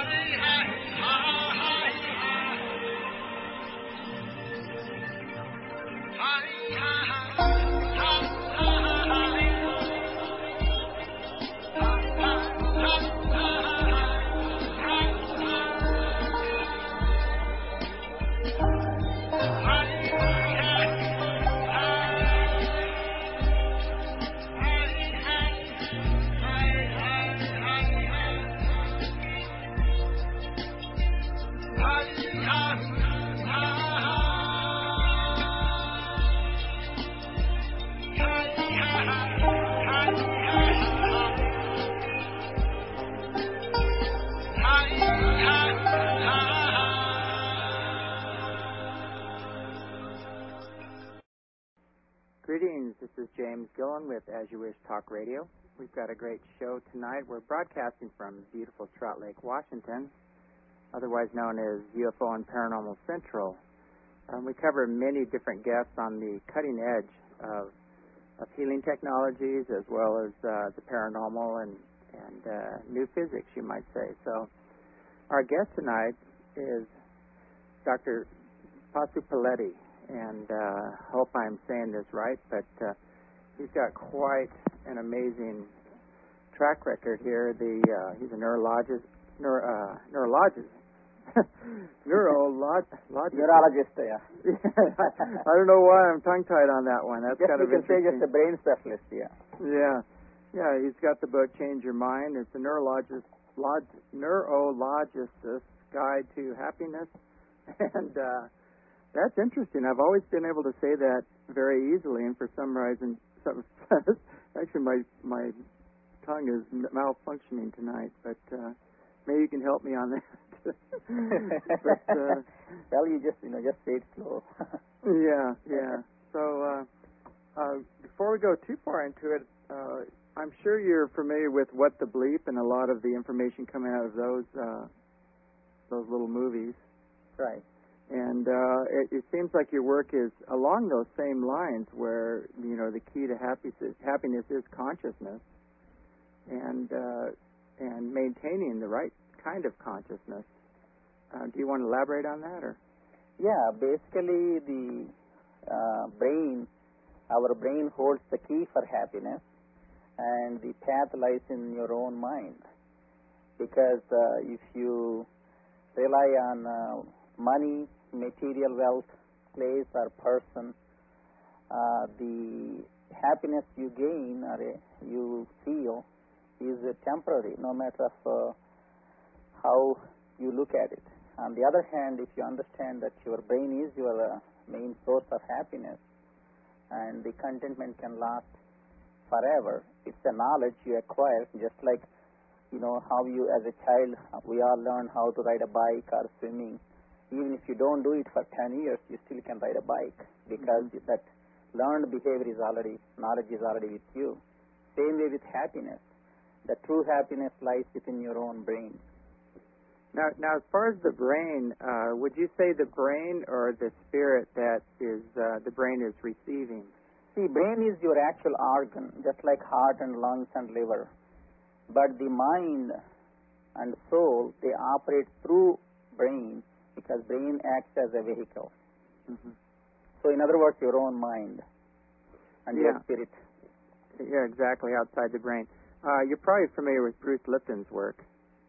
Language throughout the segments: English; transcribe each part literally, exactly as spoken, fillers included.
Greetings, this is James Gillen with As You Wish Talk Radio. We've got a great show tonight. We're broadcasting from beautiful Trout Lake, Washington, otherwise known as U F O and Paranormal Central. Um, we cover many different guests on the cutting edge of, of healing technologies as well as uh, the paranormal and, and uh, new physics, you might say. So our guest tonight is Doctor Pasupuleti. And uh, hope I'm saying this right, but uh, he's got quite an amazing track record here. The uh, he's a neurologist, neuro, uh, neurologist, neurologist. Neurologist, yeah. I don't know why I'm tongue-tied on that one. That's just kind of you can say interesting. just a brain specialist, yeah. Yeah, yeah. He's got the book Change Your Mind. It's a neurologist, log, neurologist's guide to happiness, and. Uh, That's interesting. I've always been able to say that very easily, and for some reason, some, actually my my tongue is malfunctioning tonight. But uh, maybe you can help me on that. but, uh, well, you just you know just say it slow. yeah, yeah. So uh, uh, before we go too far into it, uh, I'm sure you're familiar with What the Bleep and a lot of the information coming out of those uh, those little movies. Right. And uh, it, it seems like your work is along those same lines, where you know the key to happiness, happiness is consciousness, and uh, and maintaining the right kind of consciousness. Uh, do you want to elaborate on that, or? Yeah, basically the uh, brain, our brain holds the key for happiness, and the path lies in your own mind. Because uh, if you rely on uh, money, material wealth, place or person, uh, the happiness you gain or uh, you feel is uh, temporary, no matter of, uh, how you look at it. On the other hand, if you understand that your brain is your uh, main source of happiness and the contentment can last forever, it's a knowledge you acquire, just like, you know, how you as a child, we all learn how to ride a bike or swimming. Even if you don't do it for ten years, you still can ride a bike because mm-hmm. that learned behavior is already, knowledge is already with you. Same way with happiness. The true happiness lies within your own brain. Now, now, as far as the brain, uh, would you say the brain or the spirit that is uh, the brain is receiving? See, brain is your actual organ, just like heart and lungs and liver. But the mind and soul, they operate through brain, because brain acts as a vehicle. Mm-hmm. So, in other words, your own mind and yeah. your spirit. Yeah, exactly, outside the brain. Uh, you're probably familiar with Bruce Lipton's work.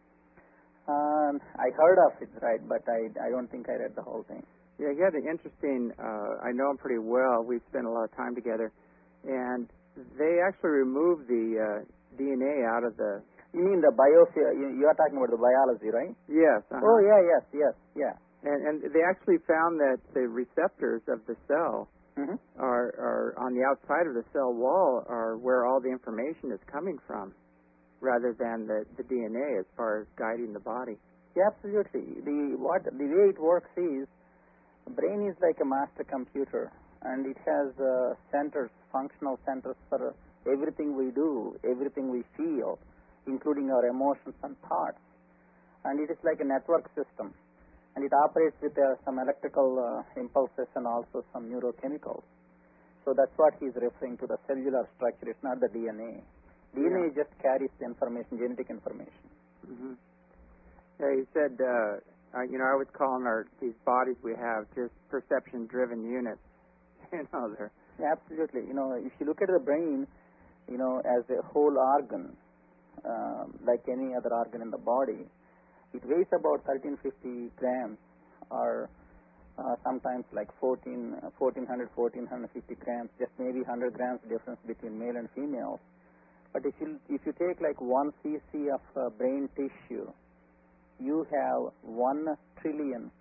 Um, I heard of it, right, but I, I don't think I read the whole thing. Yeah, he had an interesting, uh, I know him pretty well. We've spent a lot of time together. And they actually removed the uh, D N A out of the... You mean the biophy? You are talking about the biology, right? Yes. Uh-huh. Oh, yeah, yes, yes, yeah. And, and they actually found that the receptors of the cell mm-hmm. are, are on the outside of the cell wall are where all the information is coming from, rather than the, the D N A as far as guiding the body. Yeah, absolutely. The what the way it works is, the brain is like a master computer, and it has uh, centers, functional centers for everything we do, everything we feel, including our emotions and thoughts. And it is like a network system. And it operates with uh, some electrical uh, impulses and also some neurochemicals. So that's what he's referring to, the cellular structure. It's not the D N A. D N A yeah. just carries the information, genetic information. Mm-hmm. Yeah, you said, uh, uh, you know, I was calling our these bodies we have just perception-driven units. You know, they're Absolutely. You know, if you look at the brain, you know, as a whole organ, um, like any other organ in the body, it weighs about thirteen fifty grams, or uh, sometimes like fourteen, fourteen hundred, fourteen fifty grams, just maybe one hundred grams difference between male and female. But if you if you take like one cc of uh, brain tissue, you have one trillion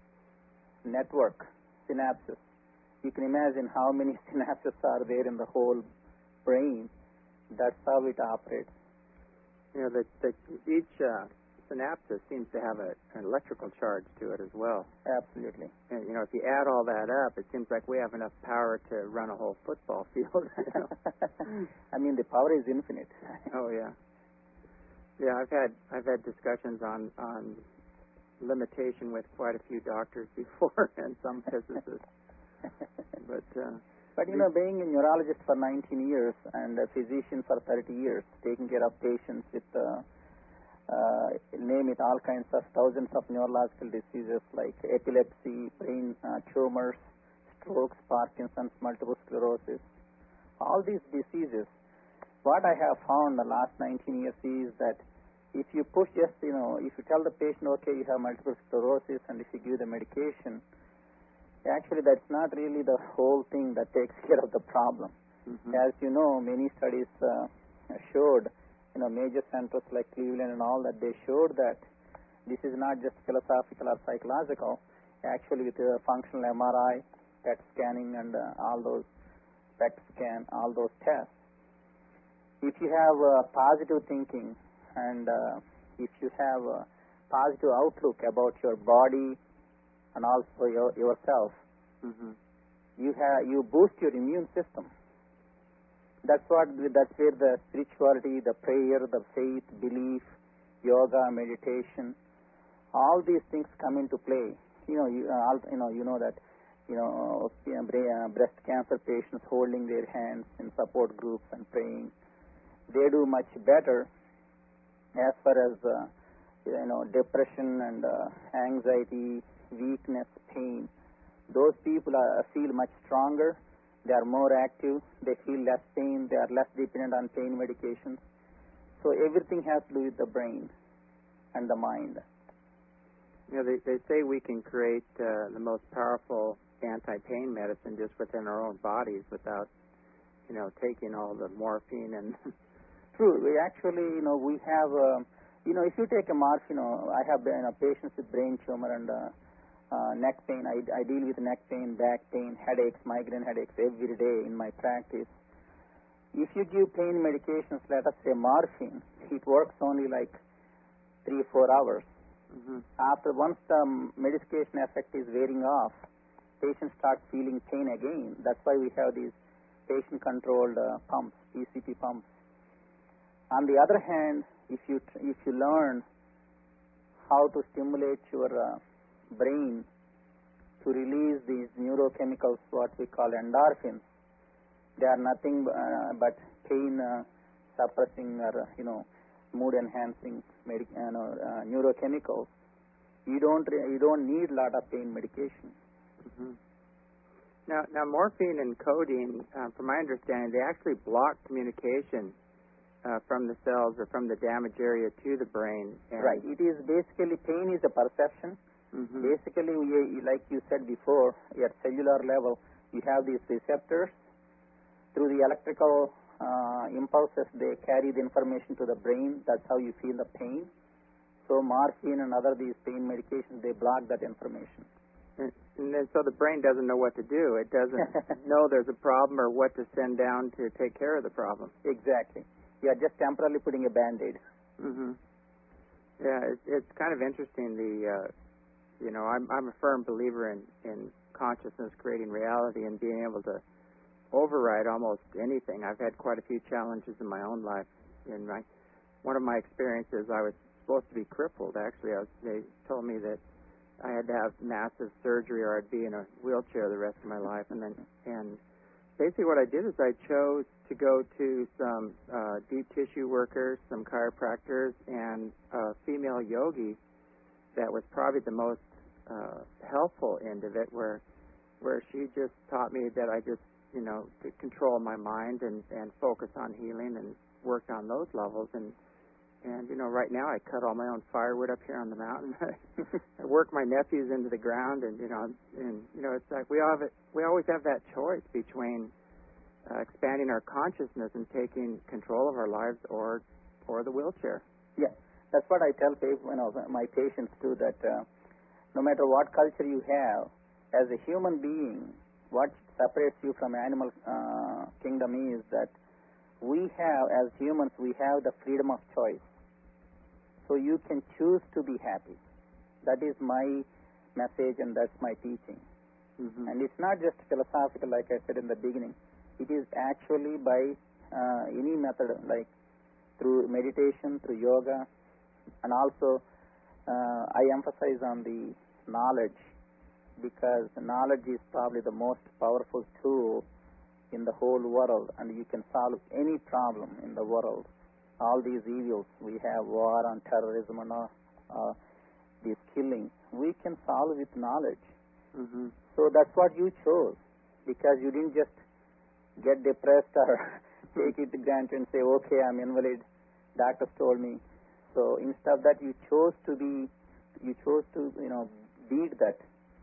network synapses. You can imagine how many synapses are there in the whole brain. That's how it operates. You know, the, the, each uh, synapse seems to have a, an electrical charge to it as well. Absolutely. And, you know, if you add all that up, it seems like we have enough power to run a whole football field. You know? I mean, the power is infinite. Oh, yeah. Yeah, I've had I've had discussions on, on limitation with quite a few doctors before and some physicists. But uh, but you know, being a neurologist for nineteen years and a physician for thirty years, taking care of patients with uh, uh, name it all kinds of thousands of neurological diseases like epilepsy, brain uh, tumors, strokes, Parkinson's, multiple sclerosis, all these diseases. What I have found the last nineteen years is that if you push just, you know, if you tell the patient, okay, you have multiple sclerosis, and if you give the medication, actually that's not really the whole thing that takes care of the problem. Mm-hmm. As you know, many studies uh, showed, you know, major centers like Cleveland and all that, they showed that this is not just philosophical or psychological. Actually, with uh, functional M R I, P E T scanning, and uh, all those P E T scan, all those tests, if you have uh, positive thinking and uh, if you have a positive outlook about your body and also your, yourself, mm-hmm. you have you boost your immune system. That's what that's where the spirituality, the prayer, the faith, belief, yoga, meditation, all these things come into play. You know, you, uh, all, you know, you know that, you know, breast cancer patients holding their hands in support groups and praying, they do much better. As far as uh, you know, depression and uh, anxiety, weakness, pain, those people are, feel much stronger. They are more active. They feel less pain. They are less dependent on pain medications. So everything has to do with the brain and the mind. You know, they, they say we can create uh, the most powerful anti-pain medicine just within our own bodies without, you know, taking all the morphine and... True. We actually, you know, we have, uh, you know, if you take a morphine, you know, I have you know, patients with brain tumor and uh, uh, neck pain. I, I deal with neck pain, back pain, headaches, migraine headaches every day in my practice. If you give pain medications, let us say morphine, it works only like three, four hours. Mm-hmm. After once the medication effect is wearing off, patients start feeling pain again. That's why we have these patient-controlled uh, pumps, P C P pumps. On the other hand, if you if you learn how to stimulate your uh, brain to release these neurochemicals, what we call endorphins, they are nothing uh, but pain uh, suppressing or uh, you know mood enhancing medic- uh, no, uh, neurochemicals. You don't re- you don't need a lot of pain medication. Mm-hmm. Now, now morphine and codeine, uh, from my understanding, they actually block communication Uh, from the cells or from the damaged area to the brain. And right. It is basically, pain is a perception. Mm-hmm. Basically, we, like you said before, at cellular level, you have these receptors. Through the electrical uh, impulses, they carry the information to the brain. That's how you feel the pain. So morphine and other these pain medications, they block that information. And, and then so the brain doesn't know what to do. It doesn't know there's a problem or what to send down to take care of the problem. Exactly. You are just temporarily putting a Band-Aid. Mm-hmm. Yeah, it, it's kind of interesting. The uh, you know, I'm I'm a firm believer in, in consciousness creating reality and being able to override almost anything. I've had quite a few challenges in my own life. In my one of my experiences, I was supposed to be crippled. Actually, I was, they told me that I had to have massive surgery or I'd be in a wheelchair the rest of my life. And then and basically what I did is I chose to go to some uh, deep tissue workers, some chiropractors, and a female yogi that was probably the most uh, helpful end of it, where where she just taught me that I just, you know, to control my mind and, and focus on healing and worked on those levels. And, and, you know, right now I cut all my own firewood up here on the mountain. I work my nephews into the ground, and, you know, and, you know, it's like we all have it, we always have that choice between uh, expanding our consciousness and taking control of our lives or, or the wheelchair. Yeah, that's what I tell people, you know, my patients too, that uh, no matter what culture you have, as a human being, what separates you from animal uh, kingdom is that we have, as humans, we have the freedom of choice. So you can choose to be happy. That is my message, and that's my teaching. Mm-hmm. And it's not just philosophical, like I said in the beginning. It is actually by uh, any method, like through meditation, through yoga, and also uh, I emphasize on the knowledge, because knowledge is probably the most powerful tool in the whole world, and you can solve any problem in the world. All these evils, we have war and terrorism and uh, uh, this killing, we can solve with knowledge. Mm-hmm. So that's what you chose, because you didn't just get depressed or take it to granted and say, okay, I'm invalid, doctors told me. So instead of that, you chose to be, you chose to, you know, beat that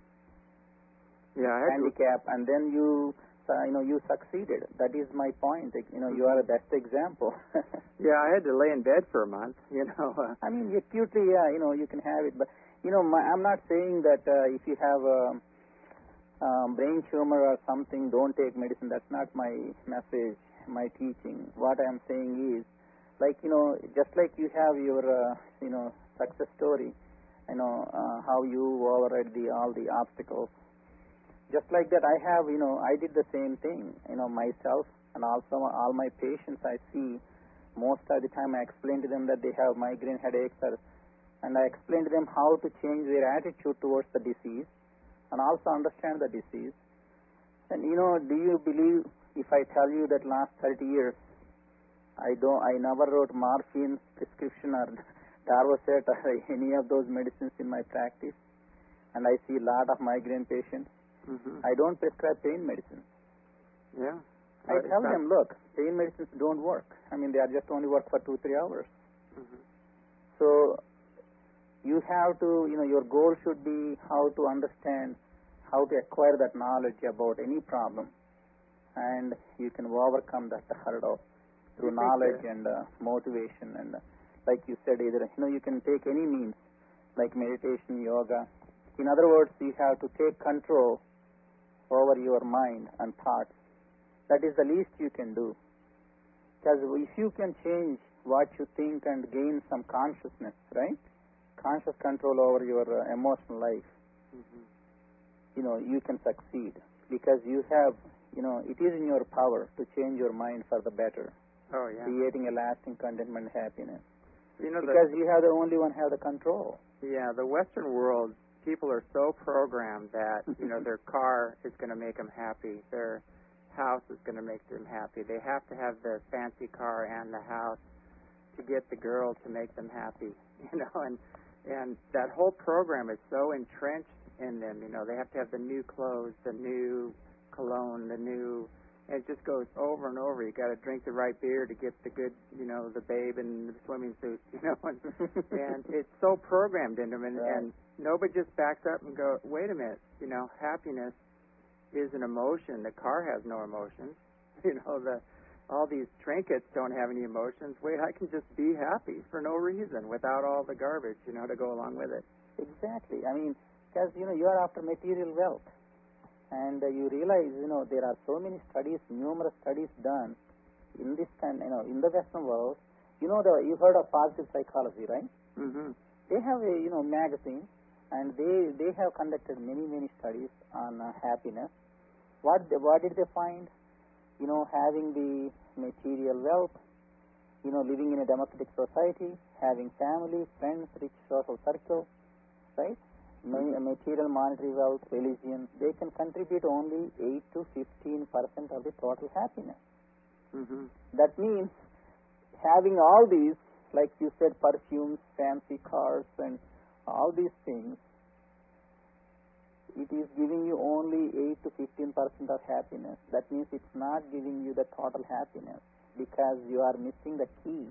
yeah, I handicap, and then you, uh, you know, you succeeded. That is my point. You know, mm-hmm. you are the best example. Yeah, I had to lay in bed for a month. You know. Uh, I mean, acutely, yeah, you know, you can have it, but you know, my, I'm not saying that uh, if you have a um, brain tumor or something, don't take medicine. That's not my message, my teaching. What I'm saying is, like, you know, just like you have your, uh, you know, success story, you know, uh, how you override the all the obstacles. Just like that, I have, you know, I did the same thing, you know, myself, and also all my patients I see, most of the time I explain to them that they have migraine headaches, or, and I explain to them how to change their attitude towards the disease, and also understand the disease. And, you know, do you believe if I tell you that last thirty years, I don't, I never wrote morphine prescription or Darvocet or any of those medicines in my practice, and I see a lot of migraine patients. Mm-hmm. I don't prescribe pain medicine. Yeah. I tell them, look, pain medicines don't work. I mean, they are just only work for two, three hours. Mm-hmm. So you have to, you know, your goal should be how to understand, how to acquire that knowledge about any problem, and you can overcome that hurdle through knowledge and uh, motivation. And uh, like you said, either, you know, you can take any means, like meditation, yoga. In other words, you have to take control over your mind and thoughts. That is the least you can do. Because if you can change what you think and gain some consciousness, right? Conscious control over your uh, emotional life, mm-hmm. you know, you can succeed. Because you have, you know, it is in your power to change your mind for the better. Oh, yeah. Creating a lasting contentment and happiness. You know, because the, you have the only one have the control. Yeah, the Western world, people are so programmed that, you know, their car is going to make them happy. Their house is going to make them happy. They have to have the fancy car and the house to get the girl to make them happy, you know, and and that whole program is so entrenched in them, you know. They have to have the new clothes, the new cologne, the new, and it just goes over and over. You got to drink the right beer to get the good, you know, the babe in the swimming suit, you know, and, and it's so programmed into them, and, right. and nobody just backs up and go, wait a minute, you know, happiness is an emotion. The car has no emotions. You know, the all these trinkets don't have any emotions. Wait, I can just be happy for no reason without all the garbage, you know, to go along with it. Exactly. I mean, because, you know, you are after material wealth. And uh, you realize, you know, there are so many studies, numerous studies done in this kind, you know, in the Western world. You know, the you heard of positive psychology, right? Mm-hmm. They have a, you know, magazine, and they they have conducted many, many studies on uh, happiness. What they, what did they find? You know, having the material wealth, you know, living in a democratic society, having family, friends, rich social circle, right? Many, Mm-hmm. material, monetary wealth, religion, they can contribute only eight to fifteen percent of the total happiness. Mm-hmm. That means having all these, like you said, perfumes, fancy cars, and all these things, it is giving you only eight to fifteen percent of happiness. That means it's not giving you the total happiness because you are missing the key.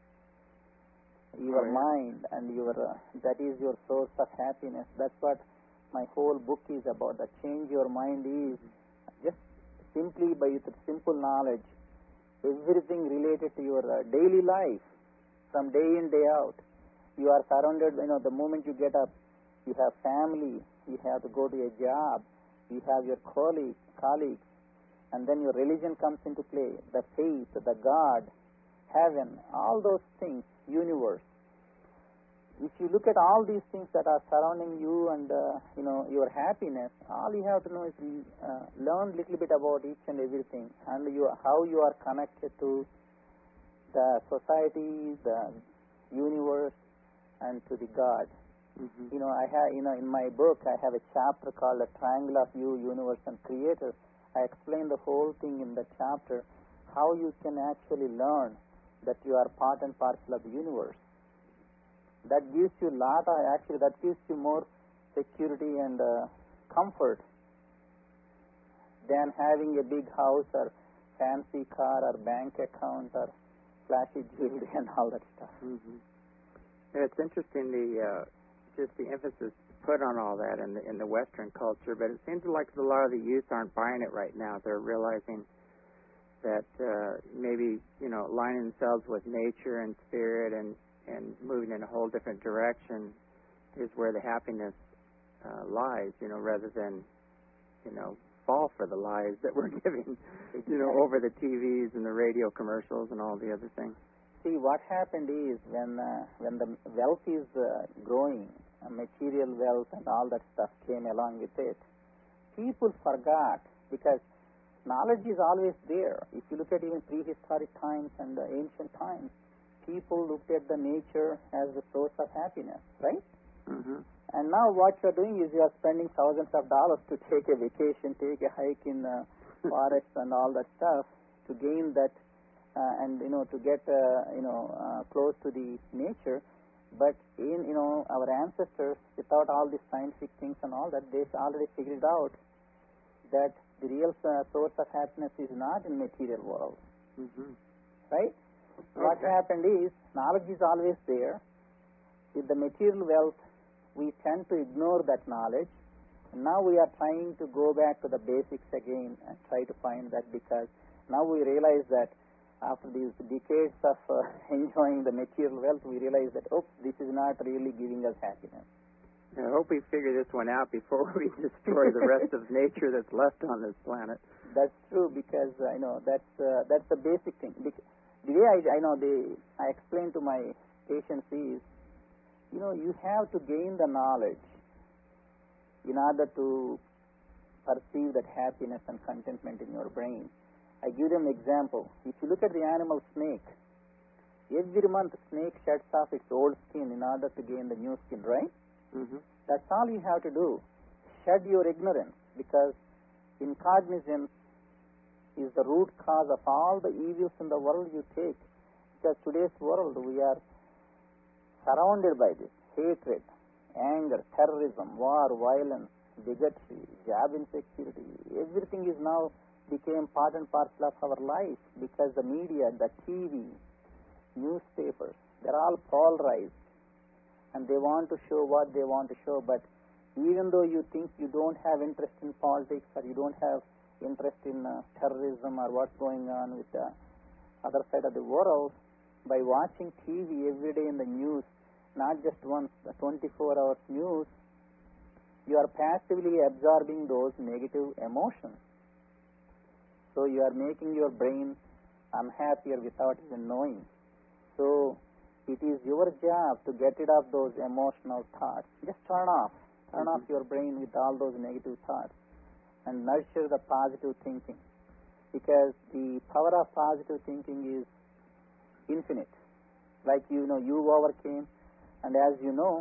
Your Oh, yeah. mind and your uh, that is your source of happiness. That's what my whole book is about. The change your mind is just simply by the simple knowledge, everything related to your uh, daily life, from day in day out. You are surrounded. You know, the moment you get up, you have family. You have to go to a job. You have your colleague, colleagues, and then your religion comes into play. The faith, the God, heaven, all those things, universe. If you look at all these things that are surrounding you and uh, you know your happiness, all you have to know is uh, learn a little bit about each and everything, and you, how you are connected to the society, the universe, and to the God. Mm-hmm. You know, I have, you know, in my book, I have a chapter called "The Triangle of You, Universe, and Creator." I explain the whole thing in the chapter, how you can actually learn that you are part and parcel of the universe. That gives you lot of, actually, that gives you more security and uh, comfort than having a big house or fancy car or bank account or flashy jewelry and all that stuff. Mm-hmm. Yeah, it's interesting the uh, just the emphasis put on all that in the in the Western culture, but it seems like a lot of the youth aren't buying it right now. They're realizing that uh, maybe you know aligning themselves with nature and spirit and and moving in a whole different direction is where the happiness uh, lies. You know, rather than you know fall for the lies that we're giving, you know, over the T Vs and the radio commercials and all the other things. See, what happened is when uh, when the wealth is uh, growing, uh, material wealth and all that stuff came along with it, people forgot, because knowledge is always there. If you look at even prehistoric times and uh, ancient times, people looked at the nature as the source of happiness, right? Mm-hmm. And now what you are doing is you are spending thousands of dollars to take a vacation, take a hike in uh, forests and all that stuff to gain that, uh, and you know to get uh, you know uh, close to the nature. But in you know our ancestors, without all these scientific things and all that, they already figured out that the real uh, source of happiness is not in material world, Mm-hmm. right? Okay. What happened is knowledge is always there. With the material wealth, we tend to ignore that knowledge. And now we are trying to go back to the basics again and try to find that, because now we realize that after these decades of uh, enjoying the material wealth, we realize that, oops, this is not really giving us happiness. I hope we figure this one out before we destroy the rest of nature that's left on this planet. That's true, because I uh, know that's uh, that's the basic thing. Bec- the way I, I know the I explain to my patients is, you know, you have to gain the knowledge in order to perceive that happiness and contentment in your brain. I give them an example. If you look at the animal snake, every month snake sheds off its old skin in order to gain the new skin, right? Mm-hmm. That's all you have to do. Shed your ignorance, because incognizance is the root cause of all the evils in the world you take. Because today's world, we are surrounded by this hatred, anger, terrorism, war, violence, bigotry, job insecurity. Everything is now became part and parcel of our life, because the media, the T V, newspapers, they're all polarized, and they want to show what they want to show. But even though you think you don't have interest in politics, or you don't have interest in uh, terrorism or what's going on with the other side of the world, by watching T V every day in the news, not just once, the twenty-four hours news, you are passively absorbing those negative emotions. So you are making your brain unhappier without even knowing. So it is your job to get rid of those emotional thoughts. Just turn off. Turn Mm-hmm. off your brain with all those negative thoughts and nurture the positive thinking. Because the power of positive thinking is infinite. Like, you know, you overcame, and as you know,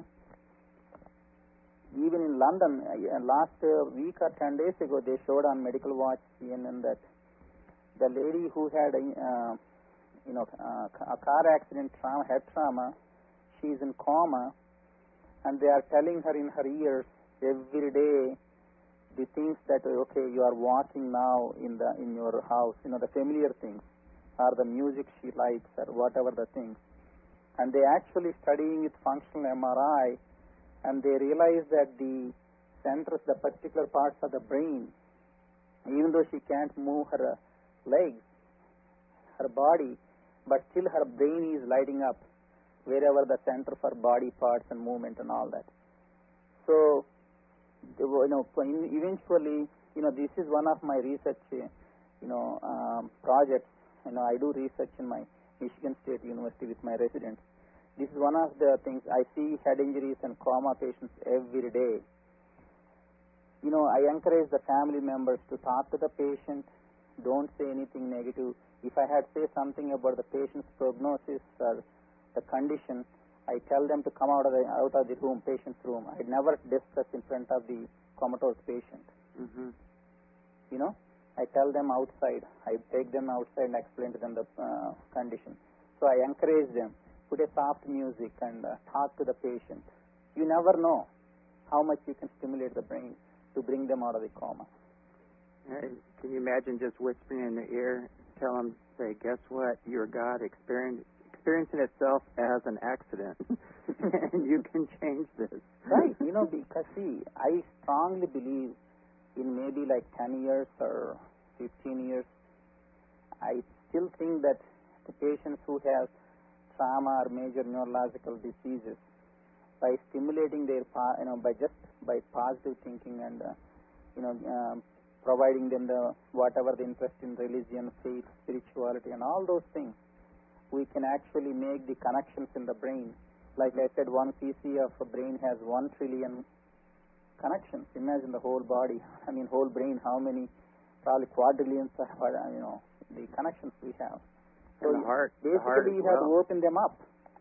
even in London, uh, last uh, week or ten days ago, they showed on Medical Watch C N N that the lady who had a, uh, you know, uh, a car accident, trauma, head trauma, she's in coma, and they are telling her in her ears every day the things that, okay, you are walking now in the in your house, you know, the familiar things, or the music she likes, or whatever the things. And they actually studying with functional M R I, and they realize that the centers, the particular parts of the brain, even though she can't move her legs, her body, but still her brain is lighting up wherever the center for body parts and movement and all that. So, you know, eventually, you know, this is one of my research, you know, um, projects. You know, I do research in my Michigan State University with my residents. This is one of the things. I see head injuries and coma patients every day. You know, I encourage the family members to talk to the patient. Don't say anything negative. If I had say something about the patient's prognosis or the condition, I tell them to come out of the out of the room, patient's room. I never discuss in front of the comatose patient. Mm-hmm. You know, I tell them outside. I take them outside and explain to them the uh, condition. So I encourage them. Put a soft music and uh, talk to the patient. You never know how much you can stimulate the brain to bring them out of the coma. Uh, can you imagine just whispering in their ear, tell them, say, guess what? Your God experienced experiencing itself as an accident, and you can change this. Right. You know, because see, I strongly believe in maybe like ten years or fifteen years, I still think that the patients who have trauma or major neurological diseases, by stimulating their, you know, by just by positive thinking and, uh, you know, um, providing them the whatever the interest in religion, faith, spirituality, and all those things, we can actually make the connections in the brain. Like I said, one C C of a brain has one trillion connections. Imagine the whole body. I mean, whole brain. How many? Probably quadrillions of, you know, the connections we have. So and the heart. Basically, the heart you well. have to open them up.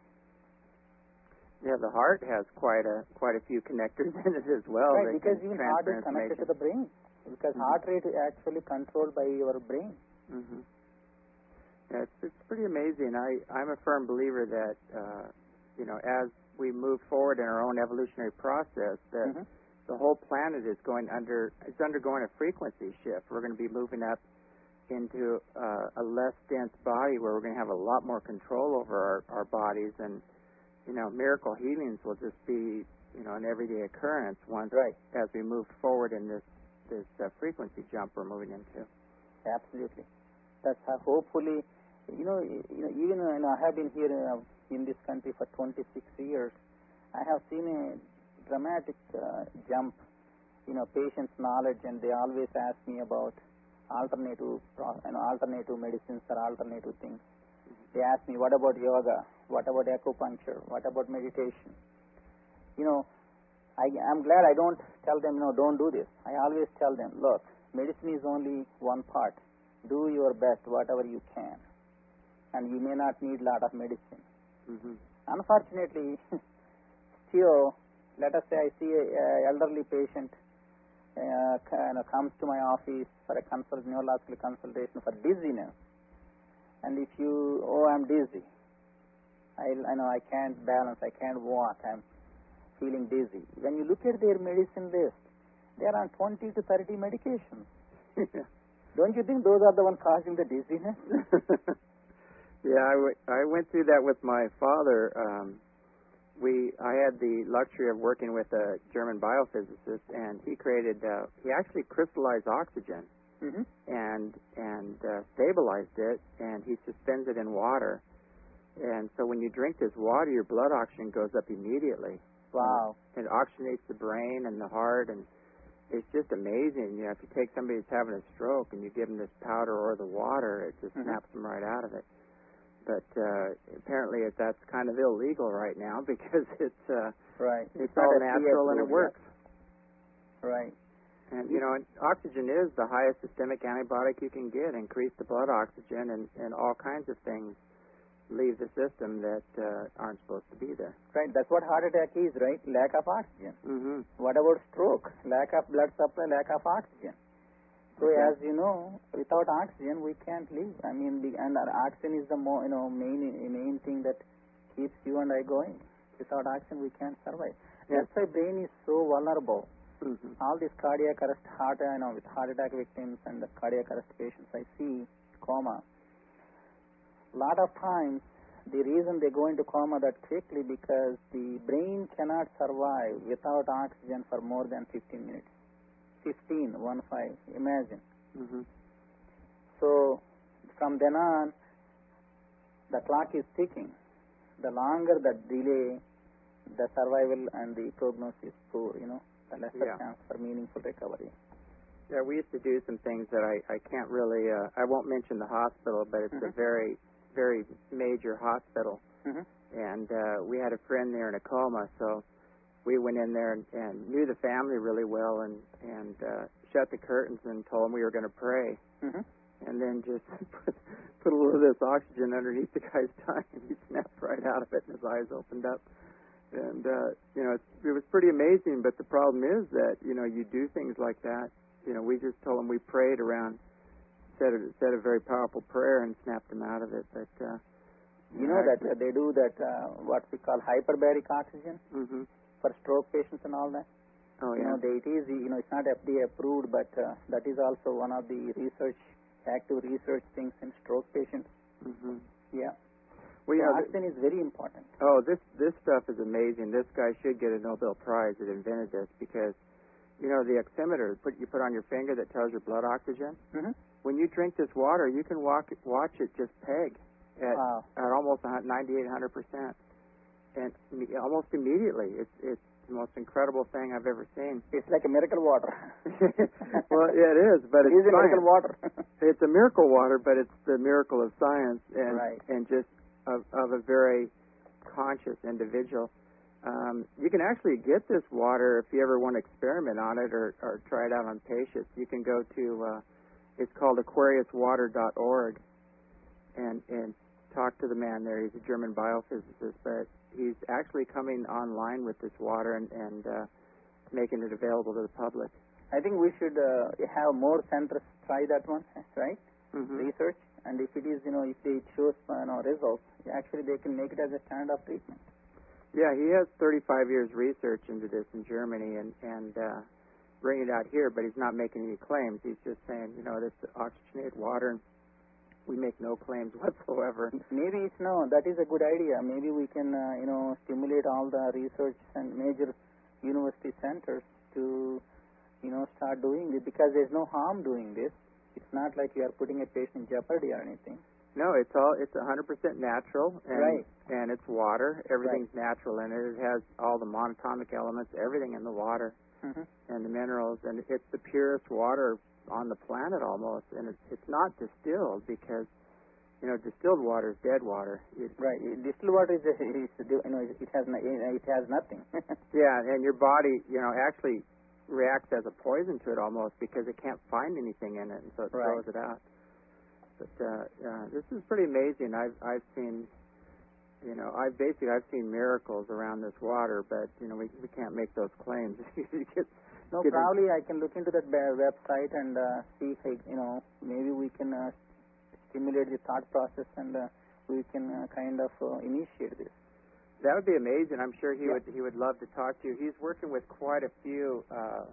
Yeah, the heart has quite a quite a few connectors in it as well. Right, because even heart is connected to the brain. Because mm-hmm. heart rate is actually controlled by your brain. Mm-hmm. Yeah, it's, it's pretty amazing. I, I'm a firm believer that, uh, you know, as we move forward in our own evolutionary process, that mm-hmm. the whole planet is going under, it's undergoing a frequency shift. We're going to be moving up into uh, a less dense body where we're going to have a lot more control over our, our bodies, and, you know, miracle healings will just be, you know, an everyday occurrence once right. as we move forward in this, this uh, frequency jump we're moving into. Absolutely. That's how hopefully, you know, you know, even uh, you know, I have been here uh, in this country for twenty-six years. I have seen a dramatic uh, jump, you know, patients' knowledge, and they always ask me about alternative, you know, alternative medicines or alternative things. They ask me, what about yoga? What about acupuncture? What about meditation? You know, I, I'm glad I don't tell them, no, don't do this. I always tell them, look, medicine is only one part. Do your best, whatever you can. And you may not need a lot of medicine. Mm-hmm. Unfortunately, still, let us say I see an elderly patient uh, comes to my office for a consult, neurological consultation for dizziness. And if you, oh, I'm dizzy. I, I know I can't balance, I can't walk, I'm feeling dizzy. When you look at their medicine list, they are on twenty to thirty medications. Don't you think those are the ones causing the dizziness? Yeah, I, w- I went through that with my father. Um, we I had the luxury of working with a German biophysicist, and he created uh, he actually crystallized oxygen mm-hmm. and and uh, stabilized it, and he suspends it in water. And so when you drink this water, your blood oxygen goes up immediately. Wow! And it oxygenates the brain and the heart, and it's just amazing. You know, if you take somebody who's having a stroke and you give them this powder or the water, it just mm-hmm. snaps them right out of it. But uh, apparently, it, that's kind of illegal right now because it's uh, right. It's, it's all natural and it works. Yet. Right. And you know, and oxygen is the highest systemic antibiotic you can get. Increase the blood oxygen, and, and all kinds of things leave the system that uh, aren't supposed to be there. Right. That's what heart attack is, right? Lack of oxygen. Mm-hmm. What about stroke? Lack of blood supply, lack of oxygen. So okay. as you know, without oxygen we can't live. I mean, the, and our oxygen is the more, you know, main main thing that keeps you and I going. Without oxygen, we can't survive. Yeah. That's why brain is so vulnerable. Mm-hmm. All these cardiac arrest, heart, you know, with heart attack victims and the cardiac arrest patients I see, coma. A lot of times, the reason they go into coma that quickly because the brain cannot survive without oxygen for more than fifteen minutes. fifteen, one five, imagine. Mm-hmm. So, from then on, the clock is ticking. The longer the delay, the survival and the prognosis is poor, you know, the lesser Yeah. chance for meaningful recovery. Yeah, we used to do some things that I, I can't really, uh, I won't mention the hospital, but it's Mm-hmm. a very, very major hospital. Mm-hmm. And uh, we had a friend there in a coma, so we went in there and, and knew the family really well and, and uh, shut the curtains and told them we were going to pray. Mm-hmm. And then just put, put a little of this oxygen underneath the guy's tongue, and he snapped right out of it, and his eyes opened up. And, uh, you know, it's, it was pretty amazing, but the problem is that, you know, you do things like that. You know, we just told him we prayed around, said a, said a very powerful prayer and snapped him out of it. But, uh, You know that uh, they do that, uh, what we call hyperbaric oxygen Mm-hmm. for stroke patients and all that. Oh, You yeah. know, they, it is, you know, it's not F D A approved, but uh, that is also one of the research, active research things in stroke patients. Mm-hmm. Yeah. Well, you So know, oxygen is very important. oh, this this stuff is amazing. This guy should get a Nobel Prize that invented this because, you know, the oximeter put you put on your finger that tells your blood oxygen. Mm-hmm. When you drink this water, you can walk, watch it just peg at, Wow. at almost ninety-eight hundred percent, and me- almost immediately. It's it's the most incredible thing I've ever seen. It's like a miracle water. Well, yeah, it is, but it it's is a miracle science. water. It's a miracle water, but it's the miracle of science and Right. and just of, of a very conscious individual. Um, you can actually get this water if you ever want to experiment on it or, or try it out on patients. You can go to uh, it's called aquarius water dot org and and talk to the man there. He's a German biophysicist, but he's actually coming online with this water and, and uh, making it available to the public. I think we should uh, have more centers try that one, right? Mm-hmm. Research, and if it is, you know, if it shows, uh, you know, results, actually they can make it as a standard of treatment. Yeah, he has thirty-five years research into this in Germany and and uh, bring it out here, but he's not making any claims. He's just saying, you know, this oxygenated water, and we make no claims whatsoever. Maybe it's no, that is a good idea. Maybe we can, uh, you know, stimulate all the research and major university centers to, you know, start doing it because there's no harm doing this. It's not like you are putting a patient in jeopardy or anything. No, it's all it's one hundred percent natural, and Right. and it's water. Everything's natural in it. It has all the monatomic elements, everything in the water, Mm-hmm. and the minerals, and it's the purest water on the planet almost. And it's it's not distilled because, you know, distilled water is dead water. It, Right. Distilled water is, a, is you know, it has no, it has nothing. Yeah, and your body, you know, actually reacts as a poison to it almost because it can't find anything in it, and so it Right. throws it out. But uh, uh, this is pretty amazing. I've I've seen, you know, I've basically I've seen miracles around this water, but you know, we we can't make those claims. You get- No, get in- probably I can look into that ba- website and uh, see if I, you know, maybe we can uh, stimulate the thought process and uh, we can uh, kind of uh, initiate this. That would be amazing. I'm sure he Yeah. would he would love to talk to you. He's working with quite a few uh,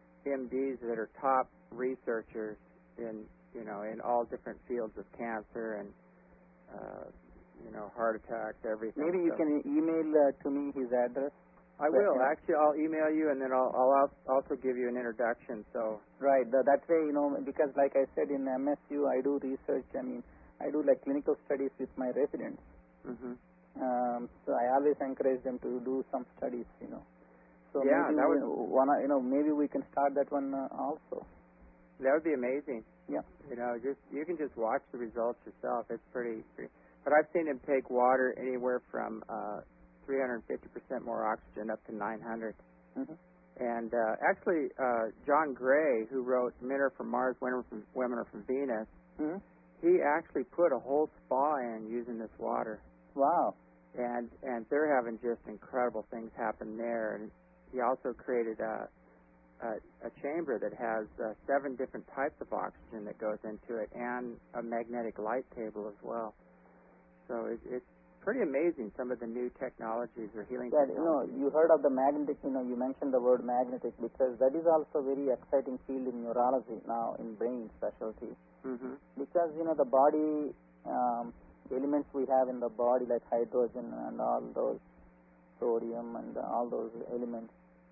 M Ds that are top researchers in you know in all different fields of cancer and uh, you know heart attacks, everything. Maybe you So can email uh, to me his address. I will Yeah. actually. I'll email you and then I'll I'll al- also give you an introduction. So Right. The, that way, you know, because like I said in M S U, I do research. I mean, I do like clinical studies with my residents. hmm Um, so I always encourage them to do some studies, you know. So Yeah, maybe that we, would- one, you know, maybe we can start that one uh, also. that would be amazing. Yeah. You know, just you can just watch the results yourself. It's pretty. pretty but I've seen him take water anywhere from uh, three hundred fifty percent more oxygen up to nine hundred. Mm-hmm. And uh, actually, uh, John Gray, who wrote Men Are From Mars, Women Are From, Women Are From Venus, Mm-hmm. he actually put a whole spa in using this water. Wow. And and they're having just incredible things happen there. And he also created a a, a chamber that has uh, seven different types of oxygen that goes into it, and a magnetic light table as well. So it, it's pretty amazing, some of the new technologies or healing Yeah, you know, technologies. you heard of the magnetic, you know, you mentioned the word magnetic because that is also a very exciting field in neurology now, in brain specialty. Mm-hmm. Because, you know, the body, um, elements we have in the body like hydrogen and all those, sodium and all those elements,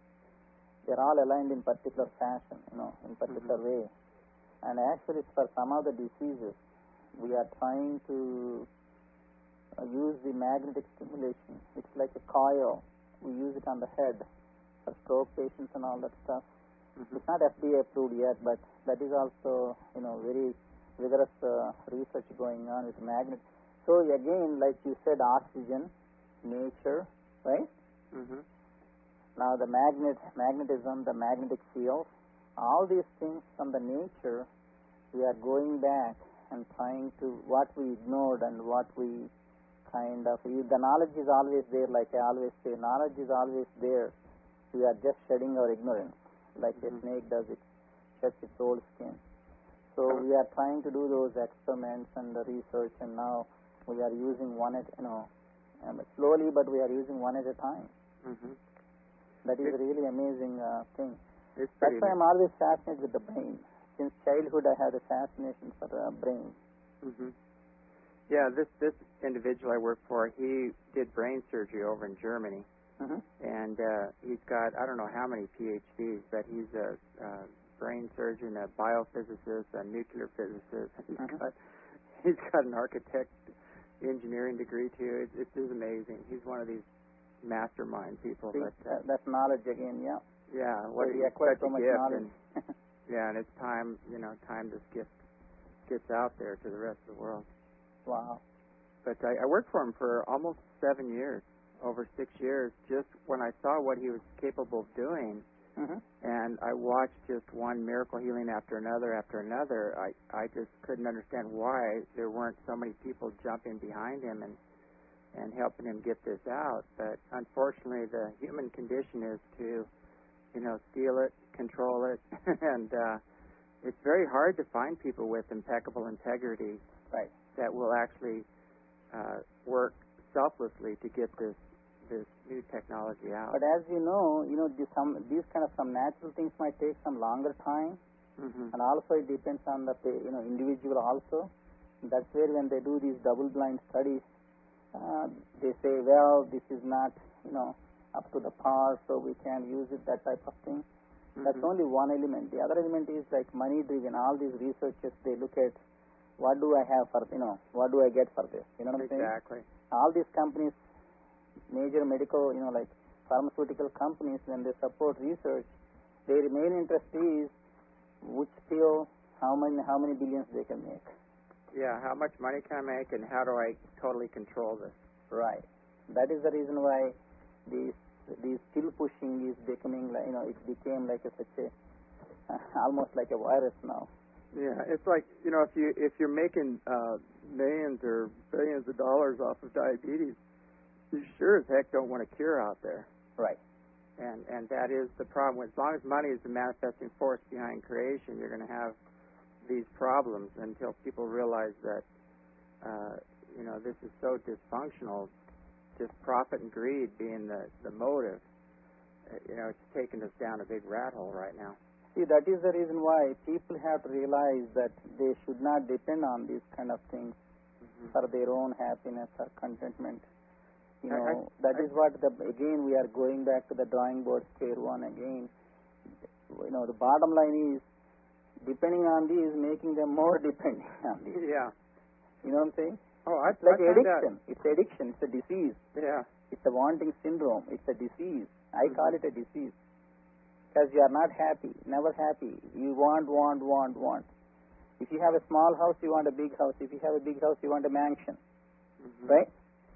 they're all aligned in particular fashion, you know, in particular Mm-hmm. way. And actually for some of the diseases, we are trying to uh, use the magnetic stimulation. It's like a coil. We use it on the head for stroke patients and all that stuff. Mm-hmm. It's not F D A approved yet, but that is also, you know, very vigorous uh, research going on with magnet. So again, like you said, oxygen, nature, right? Mm-hmm. Now the magnet, magnetism, the magnetic field, all these things from the nature, we are going back and trying to, what we ignored and what we kind of, the knowledge is always there, like I always say, knowledge is always there. We are just shedding our ignorance, like Mm-hmm. a snake does it, sheds its old skin. So we are trying to do those experiments and the research, and now we are using one at, you know, um, slowly, but we are using one at a time. Mm-hmm. That is It- a really amazing uh, thing. It's That's pretty why I'm always fascinated with the brain. Since childhood, I had a fascination for the brain. Mm-hmm. Yeah, this this individual I work for, he did brain surgery over in Germany, Mm-hmm. and uh, he's got I don't know how many PhDs, but he's a uh, brain surgeon, a biophysicist, a nuclear physicist. He's Mhm. got he's got an architect engineering degree too. It's, it's just amazing. He's one of these mastermind people. See, But uh, that, that's knowledge again, yeah. yeah, what So we he's acquire such so a much gift, knowledge. and yeah, and it's time you know time this gift gets out there to the rest of the world. Wow. But I, I worked for him for almost seven years, over six years, just when I saw what he was capable of doing, Mm-hmm. and I watched just one miracle healing after another after another. I, I just couldn't understand why there weren't so many people jumping behind him and, and helping him get this out. But unfortunately, the human condition is to, you know, steal it, control it, and uh, it's very hard to find people with impeccable integrity Right. that will actually uh, work selflessly to get this this new technology out. But as you know, you know, these, some, these kind of some natural things might take some longer time, Mm-hmm. and also it depends on the pa- you know individual also. That's where when they do these double-blind studies, uh, they say, well, this is not you know up to the par, so we can't use it. That type of thing. That's Mm-hmm. only one element. The other element is like money-driven. All these researchers, they look at what do I have for you know what do I get for this? You know what I'm saying? Exactly. All these companies, major medical, you know, like pharmaceutical companies, when they support research, their main interest is which pill, how many, how many billions they can make. Yeah, how much money can I make, and how do I totally control this? Right. That is the reason why these these pill pushing is becoming like you know it became like a, such a uh, almost like a virus now. Yeah, it's like you know if you if you're making uh, millions or billions of dollars off of diabetes, you sure as heck don't want a cure out there. Right. And and that is the problem. As long as money is the manifesting force behind creation, you're going to have these problems until people realize that uh, you know this is so dysfunctional. Just profit and greed being the the motive. Uh, you know, it's taking us down a big rat hole right now. See, that is the reason why people have to realize that they should not depend on these kind of things Mm-hmm. for their own happiness or contentment. You I- know, I- that I- is what the again we are going back to the drawing board square one again. You know, the bottom line is depending on these, making them more dependent on these. Yeah. You know what I'm saying? Oh, I, It's like I found addiction. It's addiction. It's a disease. Out, yeah. It's a wanting syndrome. It's a disease. I Mhm. call it a disease because you are not happy, never happy. You want, want, want, want. If you have a small house, you want a big house. If you have a big house, you want a mansion, Mhm. right?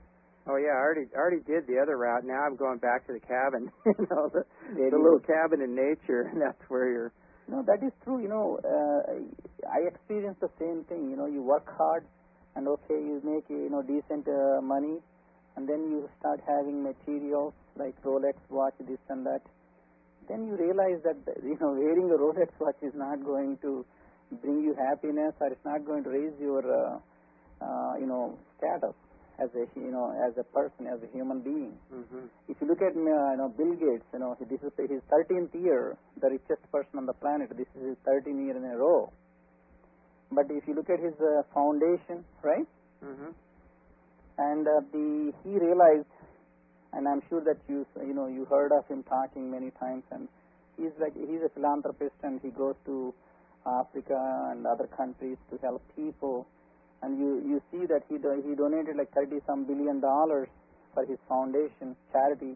Oh yeah, I already already did the other route. Now I'm going back to the cabin. you know, the, There the you little go. cabin in nature, and that's where you're. No, that is true. You know, uh, I experience the same thing. You know, you work hard, and okay, you make you know decent uh, money, and then you start having materials like Rolex watch, this and that. Then you realize that you know wearing a Rolex watch is not going to bring you happiness, or it's not going to raise your uh, uh, you know status as a you know as a person, as a human being. Mm-hmm. If you look at uh, you know Bill Gates, you know this is his thirteenth year, the richest person on the planet. This is his thirteenth year in a row. But if you look at his uh, foundation, right? Mm-hmm. And uh, the he realized, and I'm sure that you you know you heard of him talking many times, and he's like he's a philanthropist, and he goes to Africa and other countries to help people. And you, you see that he do, he donated like thirty some billion dollars for his foundation charity.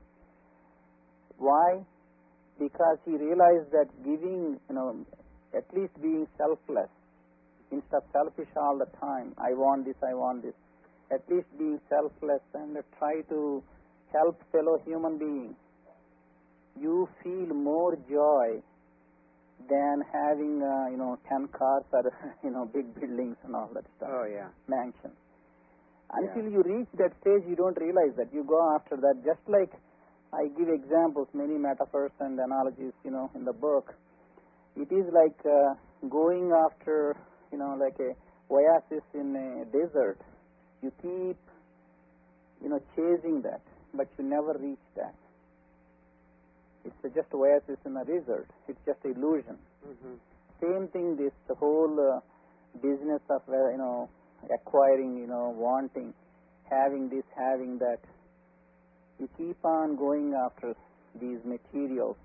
Why? Because he realized that giving, you know, at least being selfless instead of selfish all the time. I want this, I want this. At least being selfless and try to help fellow human beings. You feel more joy than having uh, you know ten cars or you know big buildings and all that stuff. Oh yeah, mansions. Until yeah. you reach that stage, you don't realize that. You go after that. Just like I give examples, many metaphors and analogies, you know, in the book. It is like uh, going after you know like a oasis in a desert. You keep you know chasing that, but you never reach that. It's just oasis in a desert. It's just illusion. Mm-hmm. Same thing. This the whole uh, business of uh, you know acquiring, you know, wanting, having this, having that. You keep on going after these materials,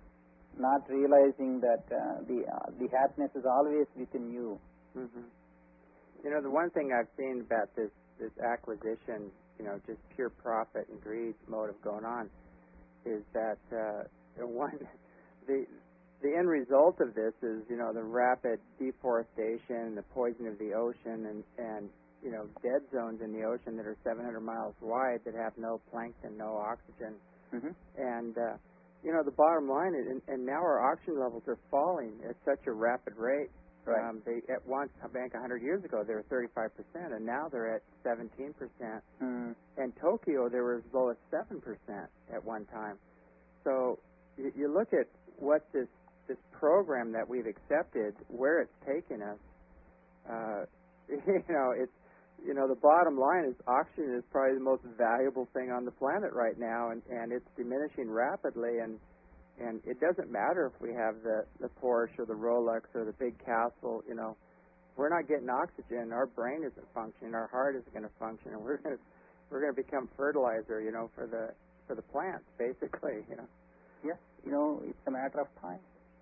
not realizing that uh, the uh, the happiness is always within you. Mm-hmm. You know, the one thing I've seen about this this acquisition, you know, just pure profit and greed motive going on, is that uh, one the the end result of this is you know the rapid deforestation, the poisoning of the ocean, and and you know dead zones in the ocean that are seven hundred miles wide that have no plankton, no oxygen, mm-hmm. and uh, you know the bottom line is, and, and now our oxygen levels are falling at such a rapid rate. Right. Um, they at once, back one hundred years ago, they were thirty-five percent, and now they're at seventeen percent. Mm. And Tokyo, they were as low as seven percent at one time. So you, you look at what this this program that we've accepted, where it's taken us. Uh, you know, it's you know the bottom line is oxygen is probably the most valuable thing on the planet right now, and, and it's diminishing rapidly. And and it doesn't matter if we have the the Porsche or the Rolex or the big castle. You know, we're not getting oxygen. Our brain isn't functioning. Our heart isn't going to function, and we're going to we're going to become fertilizer. You know, for the for the plants, basically. You know. Yes, you know, it's a matter of time.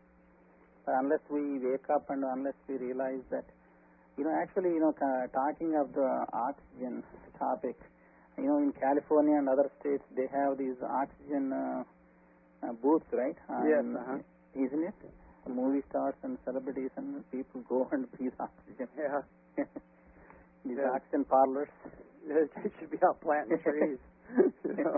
But unless we wake up and unless we realize that, you know, actually, you know, uh, talking of the oxygen topic, you know, in California and other states, they have these oxygen uh, uh, booths, right? Uh, Yes, in, uh-huh. Isn't it? Movie stars and celebrities and people go and breathe oxygen. Yeah. These Yeah. oxygen parlors. They should be out planting trees. You know.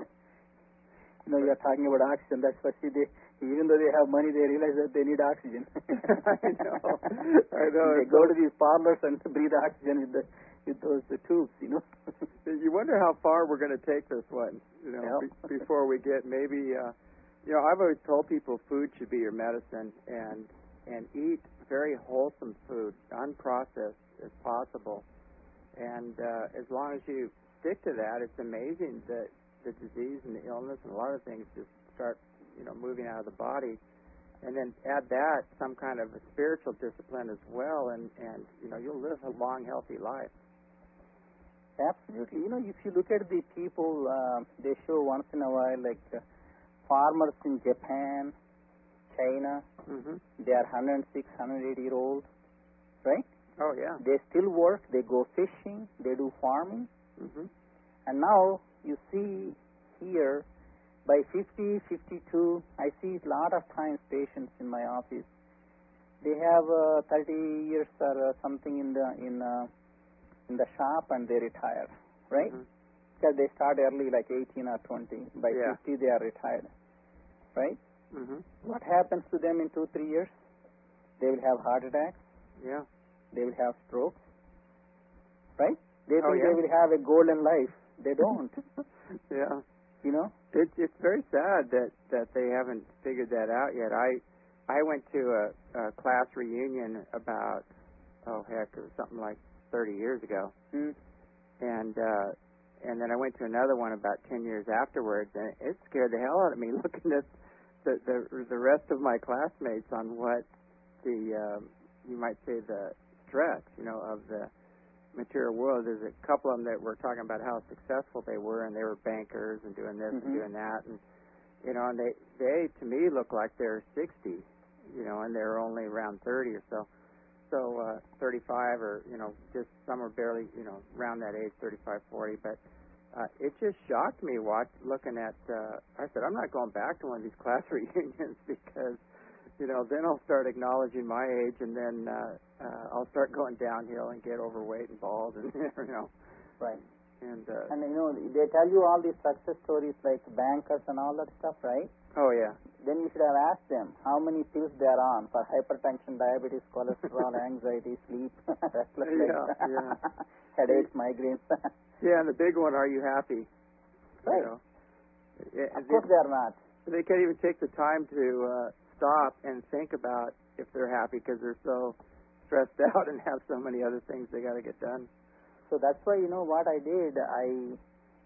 You know, you're talking about oxygen. That's what see, they, even though they have money, they realize that they need oxygen. I know. I know. They go to these parlors and breathe oxygen with the with those the tubes, you know. You wonder how far we're going to take this one, you know, Yeah. be, before we get maybe, uh, you know, I've always told people food should be your medicine, and and eat very wholesome food, unprocessed as possible. And uh, as long as you stick to that, it's amazing that the disease and the illness and a lot of things just start, you know, moving out of the body. And then add that, some kind of a spiritual discipline as well, and, and you know, you'll live a long, healthy life. Absolutely. You know, if you look at the people, uh, they show once in a while, like uh, farmers in Japan, China, Mm-hmm. they are one hundred six, one hundred eight year old, right? Oh, yeah. They still work, they go fishing, they do farming. Mm-hmm. And now you see here, by fifty, fifty-two, I see a lot of times patients in my office. They have uh, thirty years or uh, something in the in uh, in the shop, and they retire, right? Mm-hmm. Because they start early, like eighteen or twenty. By Yeah. fifty, they are retired, right? Mm-hmm. What happens to them in two, three years? They will have heart attacks. Yeah. They will have strokes, right? They Oh, think yeah. they will have a golden life. They don't. Yeah. You know? It's it's very sad that that they haven't figured that out yet. I I went to a, a class reunion about oh heck it was something like thirty years ago, Mm. and uh, and then I went to another one about ten years afterwards, and it scared the hell out of me looking at the the, the rest of my classmates on what the um, you might say the stress, you know, of the material world. There's a couple of them that were talking about how successful they were, and they were bankers and doing this mm-hmm. and doing that, and you know, and they they to me look like they're sixty, you know, and they're only around thirty or so. So uh, thirty-five, or you know, just some are barely, you know, around that age, thirty-five, forty. But uh, it just shocked me watch looking at. Uh, I said, I'm not going back to one of these class reunions because, you know, then I'll start acknowledging my age, and then uh, uh, I'll start going downhill and get overweight and bald, and you know. Right. And uh, and you know, they tell you all these success stories like bankers and all that stuff, right? Oh yeah. Then you should have asked them how many pills they are on for hypertension, diabetes, cholesterol, anxiety, sleep, restless legs, yeah, yeah. headaches, migraines. Yeah, and the big one, are you happy? Right. You know? Yeah, of course they are not. They can't even take the time to uh, stop and think about if they're happy because they're so stressed out and have so many other things they got to get done. So that's why, you know, what I did, I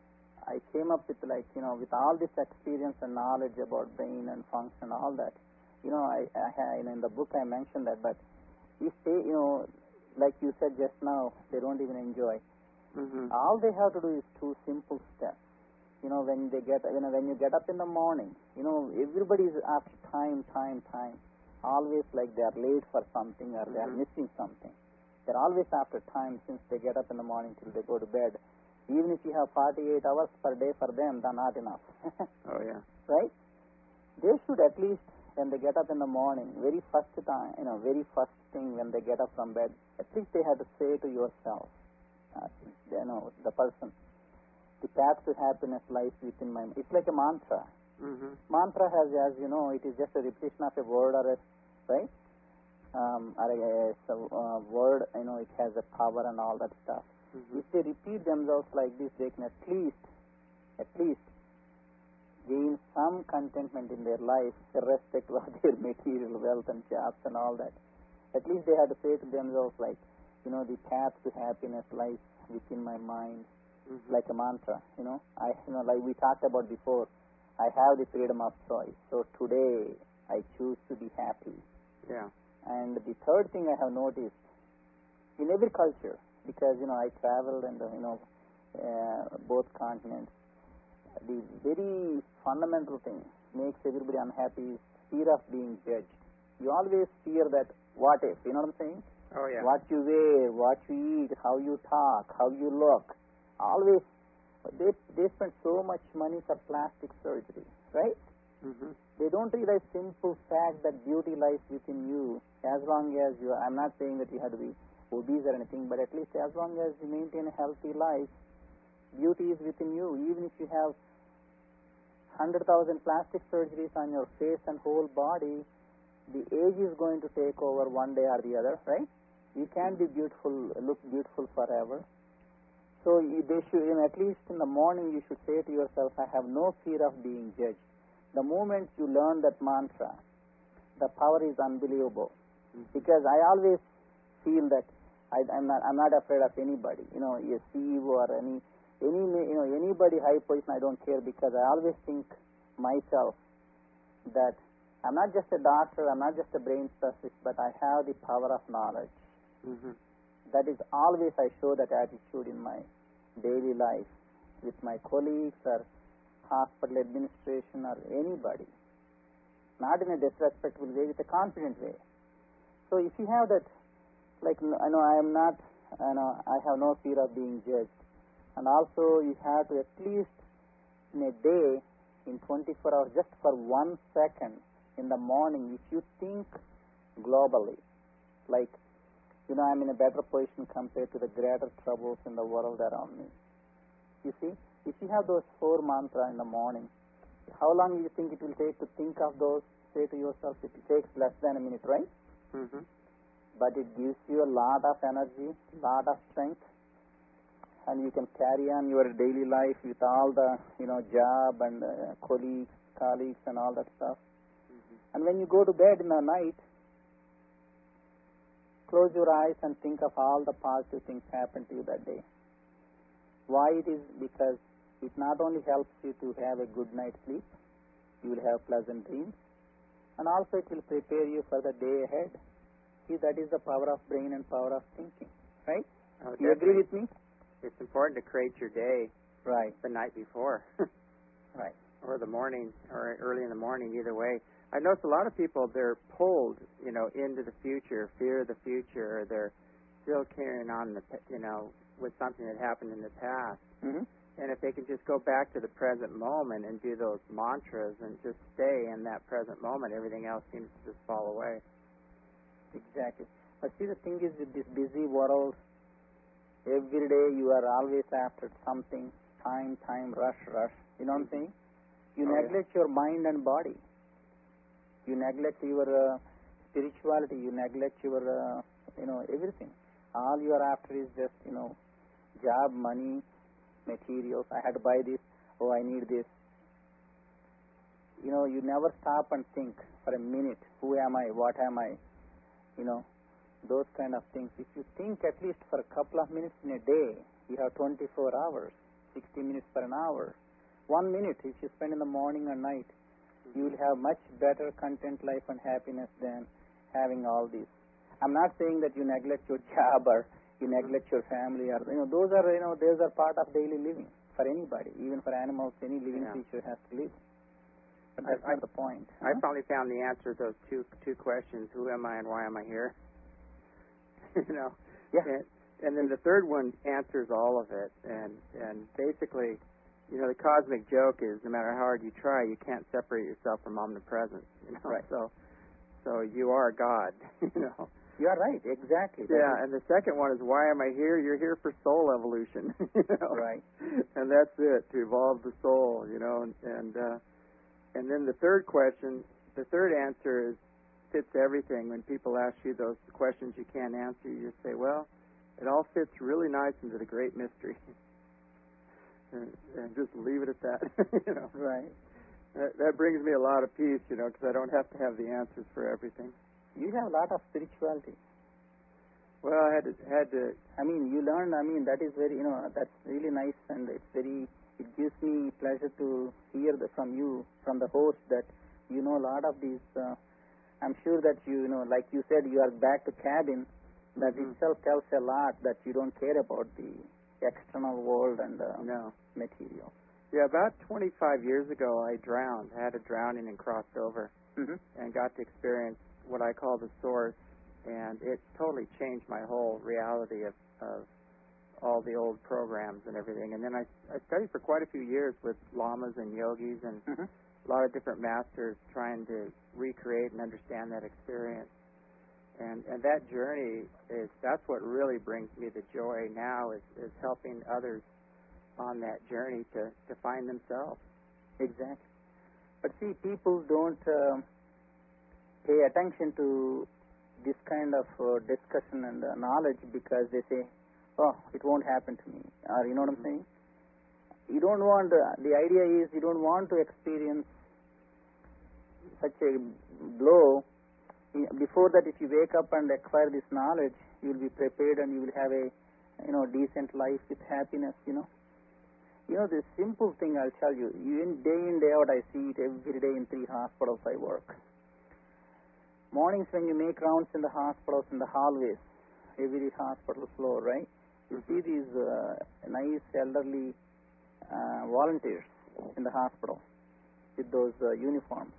I came up with, like, you know, with all this experience and knowledge about brain and function, all that. You know, I, I you know, in the book I mentioned that, but if they, you know, like you said just now, they don't even enjoy. Mm-hmm. All they have to do is two simple steps. You know, when they get, you know, when you get up in the morning, you know, everybody is after time, time, time. Always like they are late for something or they are Mm-hmm. missing something. They're always after time since they get up in the morning till they go to bed. Even if you have forty-eight hours per day for them, they're not enough. Oh, yeah. Right? They should at least, when they get up in the morning, very first time, you know, very first thing when they get up from bed, at least they have to say to yourself, uh, you know, the person, the path to happiness lies within my mind. It's like a mantra. Mm-hmm. Mantra has, as you know, it is just a repetition of a word or a, right? Um, or a, a, a word, you know, it has a power and all that stuff. Mm-hmm. If they repeat themselves like this, they can at least, at least gain some contentment in their life, irrespective of their material wealth and jobs and all that. At least they have to say to themselves, like, you know, the path to happiness lies within my mind, Mm-hmm. like a mantra. You know, I, you know, like we talked about before, I have the freedom of choice. So today, I choose to be happy. Yeah. And the third thing I have noticed in every culture, because, you know, I traveled and, uh, you know, uh, both continents, the very fundamental thing makes everybody unhappy is fear of being judged. You always fear that what if, you know what I'm saying? Oh, yeah. What you wear, what you eat, how you talk, how you look. Always, they, they spend so much money for plastic surgery, right? Mm-hmm. They don't realize simple fact that beauty lies within you. As long as you, I'm not saying that you have to be obese or anything, but at least as long as you maintain a healthy life, beauty is within you. Even if you have one hundred thousand plastic surgeries on your face and whole body, the age is going to take over one day or the other, right? You can't be beautiful, look beautiful forever. So you, they should, you know, at least in the morning, you should say to yourself, I have no fear of being judged. The moment you learn that mantra, the power is unbelievable. Mm-hmm. Because I always feel that I, I'm not, I'm not afraid of anybody. You know, a C E O or any, any, you know, anybody high position, I don't care, because I always think myself that I'm not just a doctor, I'm not just a brain specialist, but I have the power of knowledge. Mm-hmm. That is always I show that attitude in my daily life with my colleagues or hospital administration or anybody. Not in a disrespectful way, with a confident way. So if you have that, like, I know I am not, I know I have no fear of being judged. And also you have to at least in a day, in twenty-four hours, just for one second in the morning, if you think globally, like, you know, I'm in a better position compared to the greater troubles in the world around me. You see, if you have those four mantras in the morning, how long do you think it will take to think of those? Say to yourself, it takes less than a minute, right? Mm-hmm. But it gives you a lot of energy, lot of strength, and you can carry on your daily life with all the, you know, job and uh, colleagues, colleagues and all that stuff. Mm-hmm. And when you go to bed in the night, close your eyes and think of all the positive things happened to you that day. Why it is? Because it not only helps you to have a good night's sleep, you will have pleasant dreams, and also it will prepare you for the day ahead. See, that is the power of brain and power of thinking, right? Oh, you agree with me? It's important to create your day right the night before. right. Or the morning, or early in the morning, either way. I notice a lot of people, they're pulled, you know, into the future, fear of the future, or they're still carrying on, the, you know, with something that happened in the past. Mm-hmm. And if they can just go back to the present moment and do those mantras and just stay in that present moment, everything else seems to just fall away. Exactly. But see, the thing is, with this busy world, every day you are always after something, time, time, rush, rush. You know what I'm saying? You oh, neglect yeah. your mind and body. You neglect your uh, spirituality. You neglect your, uh, you know, everything. All you are after is just, you know, job, money, materials. I had to buy this. Oh, I need this. You know, you never stop and think for a minute. Who am I? What am I? You know, those kind of things. If you think at least for a couple of minutes in a day, you have twenty-four hours, sixty minutes per an hour. One minute, if you spend in the morning or night, you will have much better content, life, and happiness than having all these. I'm not saying that you neglect your job or you neglect your family, or you know, those are you know, those are part of daily living for anybody, even for animals. Any living yeah. creature has to live. But that's I, not the point. I huh? finally found the answer to those two two questions: who am I and why am I here? you know. Yeah. And, and then the third one answers all of it, and and basically, you know, the cosmic joke is no matter how hard you try, you can't separate yourself from omnipresence. You know. Right. So, so you are God. you know. You are right. Exactly. That Yeah, and the second one is why am I here? You're here for soul evolution. you know? Right. And that's it, to evolve the soul. You know, and and, uh, and then the third question, the third answer is fits everything. When people ask you those questions you can't answer, you just say, well, it all fits really nice into the great mystery. and, and just leave it at that. you know. Right. That, that brings me a lot of peace, you know, because I don't have to have the answers for everything. You have a lot of spirituality. Well, I had to, had to. I mean, you learn. I mean, that is very, you know, that's really nice, and it's very. It gives me pleasure to hear the, from you, from the host, that you know a lot of these. Uh, I'm sure that you, you know, like you said, you are back to cabin. That mm-hmm. itself tells a lot that you don't care about the external world and uh, no. material. Yeah, about twenty-five years ago, I drowned. I had a drowning and crossed over, mm-hmm. and got to experience what I call the source, and it totally changed my whole reality of, of all the old programs and everything. And then I, I studied for quite a few years with lamas and yogis and Mm-hmm. a lot of different masters trying to recreate and understand that experience. And and that journey is, that's what really brings me the joy now, is, is helping others on that journey to, to find themselves. Exactly. But see, people don't uh, pay attention to this kind of uh, discussion and uh, knowledge, because they say, oh, it won't happen to me. Or, you know what mm-hmm. I'm saying? You don't want, uh, the idea is you don't want to experience such a blow. Before that, if you wake up and acquire this knowledge, you will be prepared and you will have a, you know, decent life with happiness, you know. You know, this simple thing I'll tell you, you in, day in, day out, I see it every day in three hospitals I work. Mornings when you make rounds in the hospitals, in the hallways, every hospital floor, right? You see these uh, nice elderly uh, volunteers in the hospital with those uh, uniforms.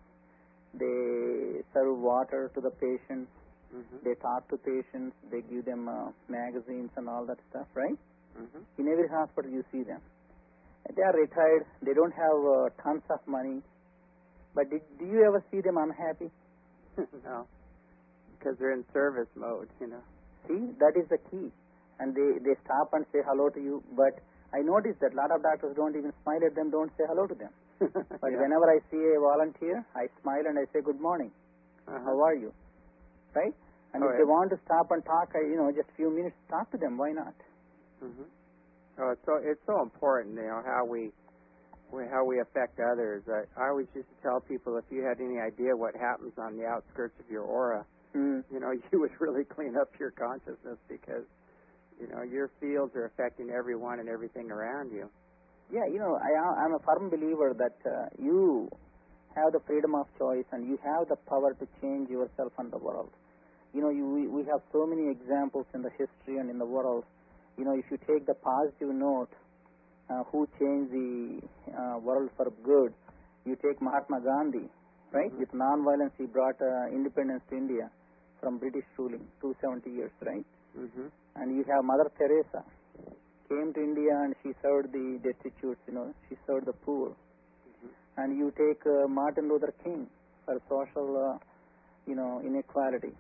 They serve water to the patients. Mm-hmm. They talk to patients. They give them uh, magazines and all that stuff, right? Mm-hmm. In every hospital you see them. They are retired. They don't have uh, tons of money. But did, do you ever see them unhappy? No, because they're in service mode, you know. See, that is the key. And they, they stop and say hello to you. But I noticed that a lot of doctors don't even smile at them, don't say hello to them. But yeah. whenever I see a volunteer, I smile and I say, good morning. Uh-huh. How are you? Right? And oh, if yeah. they want to stop and talk, I, you know, just a few minutes, talk to them. Why not? Mm-hmm. Oh, it's so it's so important, you know, how we, we how we affect others. I, I always used to tell people, if you had any idea what happens on the outskirts of your aura, Mm. you know, you would really clean up your consciousness, because You know, your fields are affecting everyone and everything around you. Yeah, you know, I, I'm a firm believer that uh, you have the freedom of choice and you have the power to change yourself and the world. You know, you, we, we have so many examples in the history and in the world. You know, if you take the positive note, uh, who changed the uh, world for good, you take Mahatma Gandhi, right? Mm-hmm. With non-violence, he brought uh, independence to India from British ruling, two hundred seventy years, right? Mm-hmm. And you have Mother Teresa, came to India and she served the destitute, you know, she served the poor. Mm-hmm. And you take uh, Martin Luther King for social, uh, you know, inequality.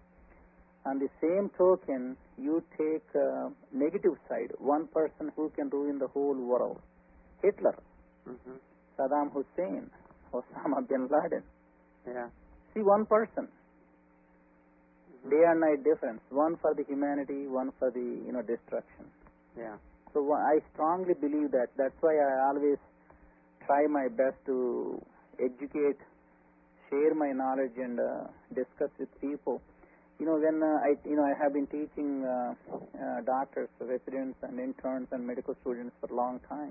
On the same token, you take uh, negative side, one person who can ruin the whole world. Hitler, Mm-hmm. Saddam Hussein, Osama bin Laden. Yeah. See, one person. Mm-hmm. Day and night difference. One for the humanity, one for the, you know, destruction. Yeah. So I strongly believe that. That's why I always try my best to educate, share my knowledge, and uh, discuss with people. You know, when uh, I, you know, I have been teaching uh, uh, doctors, residents, and interns and medical students for a long time,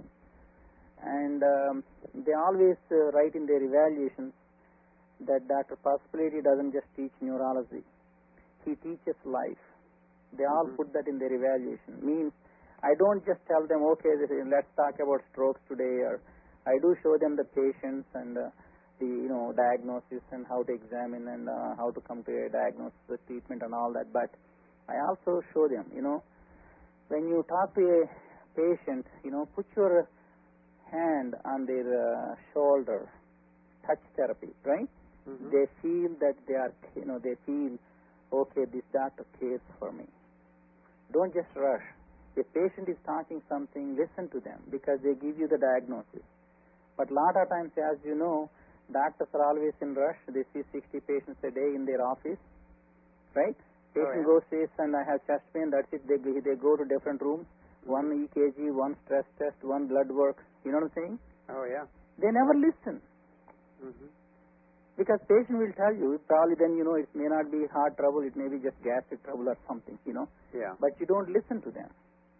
and um, they always uh, write in their evaluations that Doctor Possibility doesn't just teach neurology; he teaches life. They all Mm-hmm. put that in their evaluation. Means I don't just tell them, okay, this is, let's talk about strokes today, or I do show them the patients and uh, the, you know, diagnosis and how to examine and uh, how to come to a diagnosis, the treatment and all that. But I also show them, you know, when you talk to a patient, you know, put your hand on their uh, shoulder, touch therapy, right? Mm-hmm. They feel that they are, you know, they feel, okay, this doctor cares for me. Don't just rush. If patient is talking something, listen to them because they give you the diagnosis. But a lot of times, as you know, doctors are always in rush. They see sixty patients a day in their office, right? Patient yeah. goes, says, and I have chest pain. That's it. They they go to different rooms. One E K G, one stress test, one blood work. You know what I'm saying? Oh, yeah. They never listen. Mm-hmm. Because patient will tell you, probably then, you know, it may not be heart trouble, it may be just gastric trouble or something, you know. Yeah. But you don't listen to them.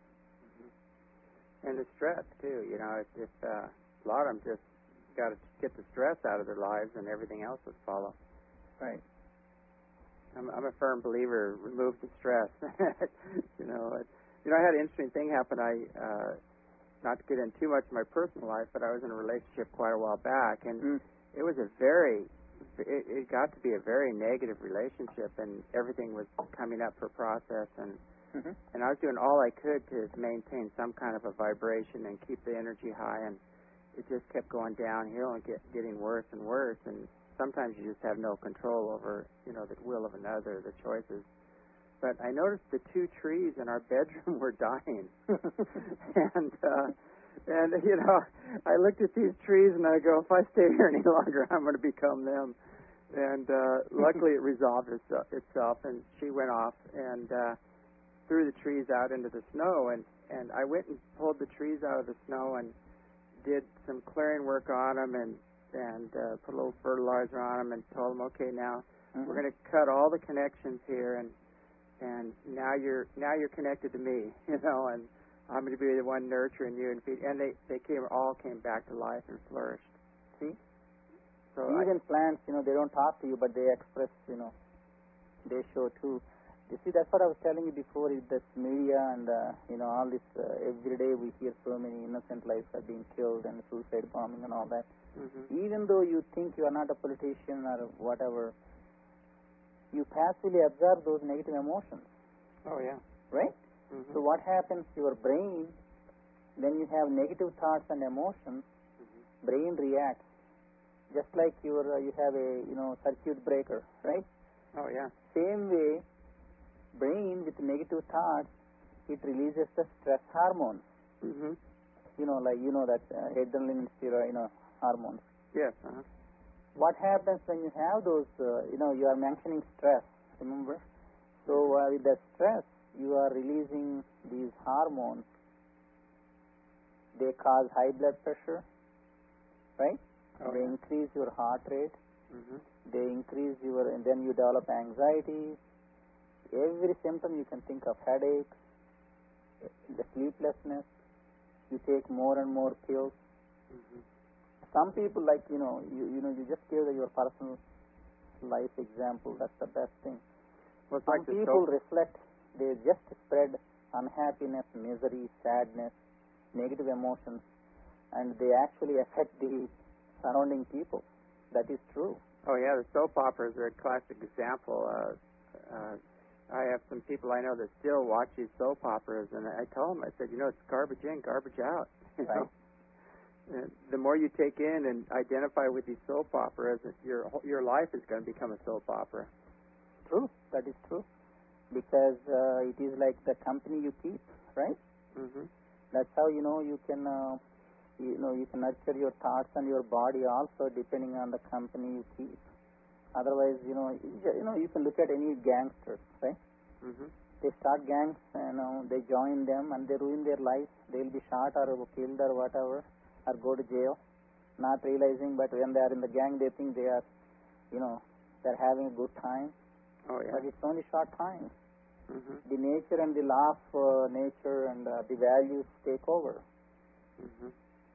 And the stress, too. You know, it's just, uh, a lot of them just got to get the stress out of their lives and everything else would follow. Right. I'm, I'm a firm believer, remove the stress. you know, it, you know, I had an interesting thing happen. I, uh, not to get into too much of my personal life, but I was in a relationship quite a while back, and Mm. it was a very, it, it got to be a very negative relationship, and everything was coming up for process, and Mm-hmm. and I was doing all I could to maintain some kind of a vibration and keep the energy high, and it just kept going downhill and get, getting worse and worse, and sometimes you just have no control over, you know, the will of another, the choices. But I noticed the two trees in our bedroom were dying, and uh, and you know, I looked at these trees and I go, if I stay here any longer, I'm going to become them. And uh, luckily, it resolved itself, itself, and she went off and uh, threw the trees out into the snow, and and I went and pulled the trees out of the snow and did some clearing work on them, and and uh, put a little fertilizer on them, and told them, okay, now Mm-hmm. we're going to cut all the connections here, and and now you're now you're connected to me, you know, and I'm going to be the one nurturing you and feed. And they they came all came back to life and flourished. See? So Even I, plants, you know, they don't talk to you, but they express, you know, they show too. You see, that's what I was telling you before, is this media and, uh, you know, all this, uh, every day we hear so many innocent lives are being killed and suicide bombing and all that. mm-hmm. Even though you think you are not a politician or whatever, you passively absorb those negative emotions, Oh yeah. right? Mm-hmm. So what happens, your brain, when you have negative thoughts and emotions, Mm-hmm. brain reacts. Just like your, uh, you have a, you know, circuit breaker, right? Oh yeah. Same way, brain with negative thoughts, it releases the stress hormones. Mm-hmm. You know, like, you know, that uh, adrenaline, steroid, you know, hormones. Yes. Uh-huh. What happens when you have those, uh, you know, you are mentioning stress, remember? So uh, with the stress, you are releasing these hormones. They cause high blood pressure, right? Oh, they yeah. increase your heart rate. Mm-hmm. They increase your, and then you develop anxiety. Every symptom you can think of, headaches, the sleeplessness. You take more and more pills. Mm-hmm. Some people, like, you know, you, you know, you just give your personal life example. That's the best thing. Well, it's Some like the people soap. reflect, they just spread unhappiness, misery, sadness, negative emotions, and they actually affect the surrounding people. That is true. Oh yeah, the soap operas are a classic example. Uh, uh, I have some people I know that still watch these soap operas, and I told them, I said, you know, it's garbage in, garbage out. You Right. know? And the more you take in and identify with these soap operas, your your life is going to become a soap opera. True. That is true. Because uh, it is like the company you keep, right? Mm-hmm. That's how, you know, you can, uh, you know, you can nurture your thoughts and your body also depending on the company you keep. Otherwise, you know, you, you know, you can look at any gangsters, right? Mm-hmm. They start gangs, you know, they join them and they ruin their life. They'll be shot or killed or whatever, or go to jail, not realizing. But when they are in the gang, they think they are, you know, they're having a good time. Oh yeah. But it's only short time. Mm-hmm. The nature and the law of uh, nature and uh, the values take over. Mm-hmm.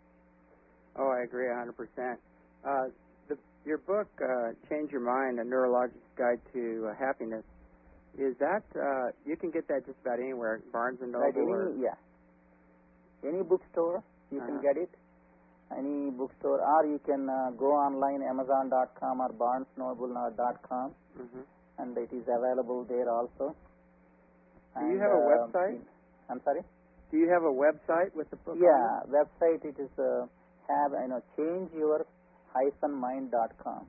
Oh, I agree a hundred percent. Uh, the your book, uh, Change Your Mind: A Neurologist's Guide to uh, Happiness. Is that uh, you can get that just about anywhere, Barnes and Noble Right, any, or yeah. Any bookstore, you uh-huh. can get it. Any bookstore, or you can uh, go online, amazon dot com or barnes noble dot com, Mm-hmm. and it is available there also. Do you And, have a uh, website? I'm sorry? Do you have a website with the book? Yeah, on it? website it is uh, have, you know, change your hyphen mind dot com.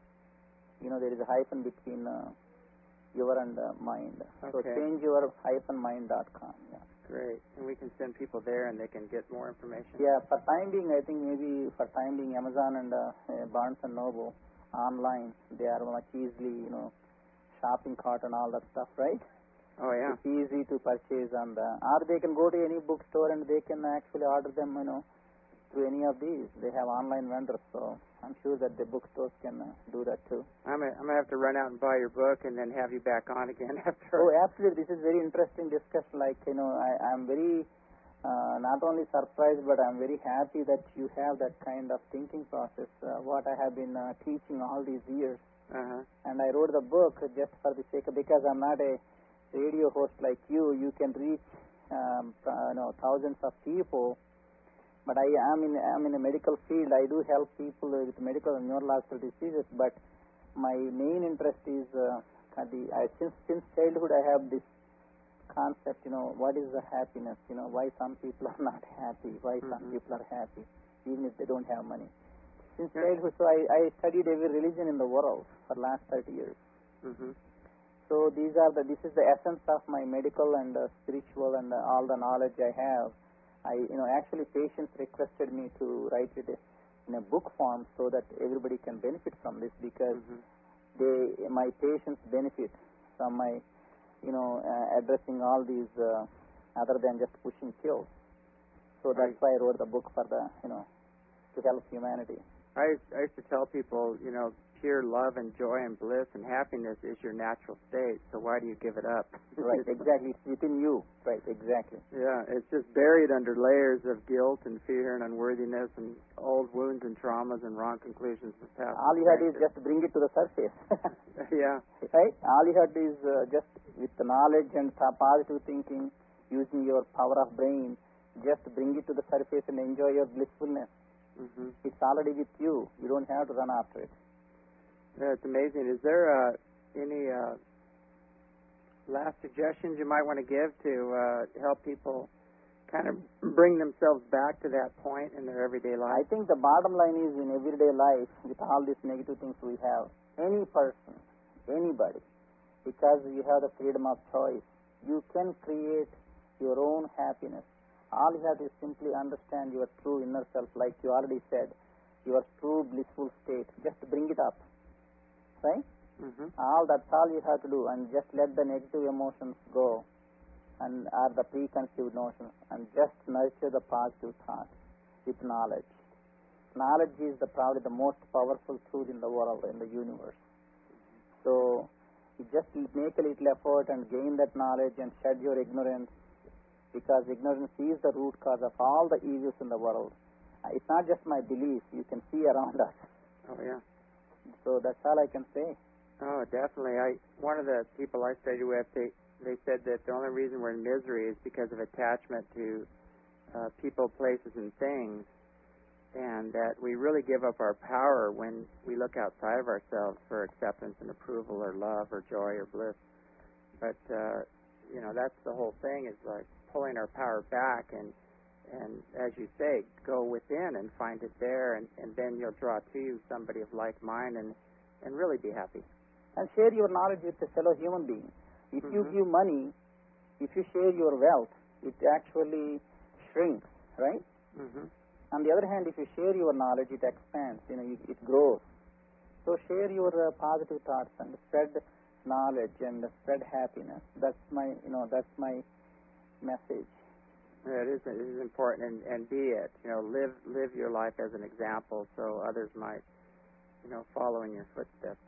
You know, there is a hyphen between uh, your and uh, mind. So Okay. change your hyphen mind dot com. Yeah. Great. And we can send people there and they can get more information. Yeah, for time being, I think maybe for time being, Amazon and uh, uh, Barnes and Noble online, they are much easily, you know, shopping cart and all that stuff, right? Oh yeah. It's easy to purchase on the, or they can go to any bookstore and they can actually order them, you know, through any of these. They have online vendors, so I'm sure that the bookstores can uh, do that too. I'm gonna, I'm gonna have to run out and buy your book and then have you back on again after. Oh, absolutely. This is very interesting discussion. Like, you know, I, I'm very uh, not only surprised, but I'm very happy that you have that kind of thinking process. Uh, what I have been uh, teaching all these years, Uh-huh. and I wrote the book just for the sake of, because I'm not a radio host like you. You can reach, um, uh, you know, thousands of people. But I am in I'm in a medical field. I do help people with medical and neurological diseases. But my main interest is uh, the I, since since childhood I have this concept. You know, what is the happiness? You know, why some people are not happy? Why mm-hmm. some people are happy, even if they don't have money. Since yeah. childhood, so I, I studied every religion in the world for the last thirty years. Mm-hmm. So these are the this is the essence of my medical and uh, spiritual and uh, all the knowledge I have. I you know actually patients requested me to write it in a book form so that everybody can benefit from this, because mm-hmm. they my patients benefit from my you know uh, addressing all these uh, other than just pushing pills. So that's right. why I wrote the book, for the you know to help humanity. I I used to tell people, you know, pure love and joy and bliss and happiness is your natural state, so why do you give it up? Right, exactly. It's within you. Right, exactly. Yeah, it's just buried under layers of guilt and fear and unworthiness and old wounds and traumas and wrong conclusions of past. All you had is just bring it to the surface. Yeah. Right? All you had is uh, just with the knowledge and positive thinking, using your power of brain, just bring it to the surface and enjoy your blissfulness. Mm-hmm. It's already with you. You don't have to run after it. Yeah, it's amazing. Is there uh, any uh, last suggestions you might want to give to uh, help people kind of bring themselves back to that point in their everyday life? I think the bottom line is, in everyday life, with all these negative things we have, any person, anybody, because you have the freedom of choice, you can create your own happiness. All you have to simply understand your true inner self, like you already said, your true blissful state. Just bring it up, right? Mm-hmm. All that's all you have to do, and just let the negative emotions go, and are the preconceived notions, and just nurture the positive thoughts with knowledge. Knowledge is the probably the most powerful truth in the world, in the universe. So you just make a little effort and gain that knowledge and shed your ignorance, because ignorance is the root cause of all the evils in the world. Uh, it's not just my belief. You can see around us. Oh, yeah. So that's all I can say. Oh, definitely. I one of the people I studied with, they they said that the only reason we're in misery is because of attachment to uh, people, places, and things, and that we really give up our power when we look outside of ourselves for acceptance and approval or love or joy or bliss. But uh, you know, that's the whole thing, is like pulling our power back and and as you say, go within and find it there, and, and then you'll draw to you somebody of like mind and and really be happy. And share your knowledge with a fellow human being. If Mm-hmm. you give money, if you share your wealth, it actually shrinks, right? Mm-hmm. On the other hand, if you share your knowledge, it expands, you know, it, it grows. So share your uh, positive thoughts and spread knowledge and spread happiness. That's my, you know, that's my message. Yeah, it is, it is important, and, and be it. You know, live live your life as an example so others might, you know, follow in your footsteps.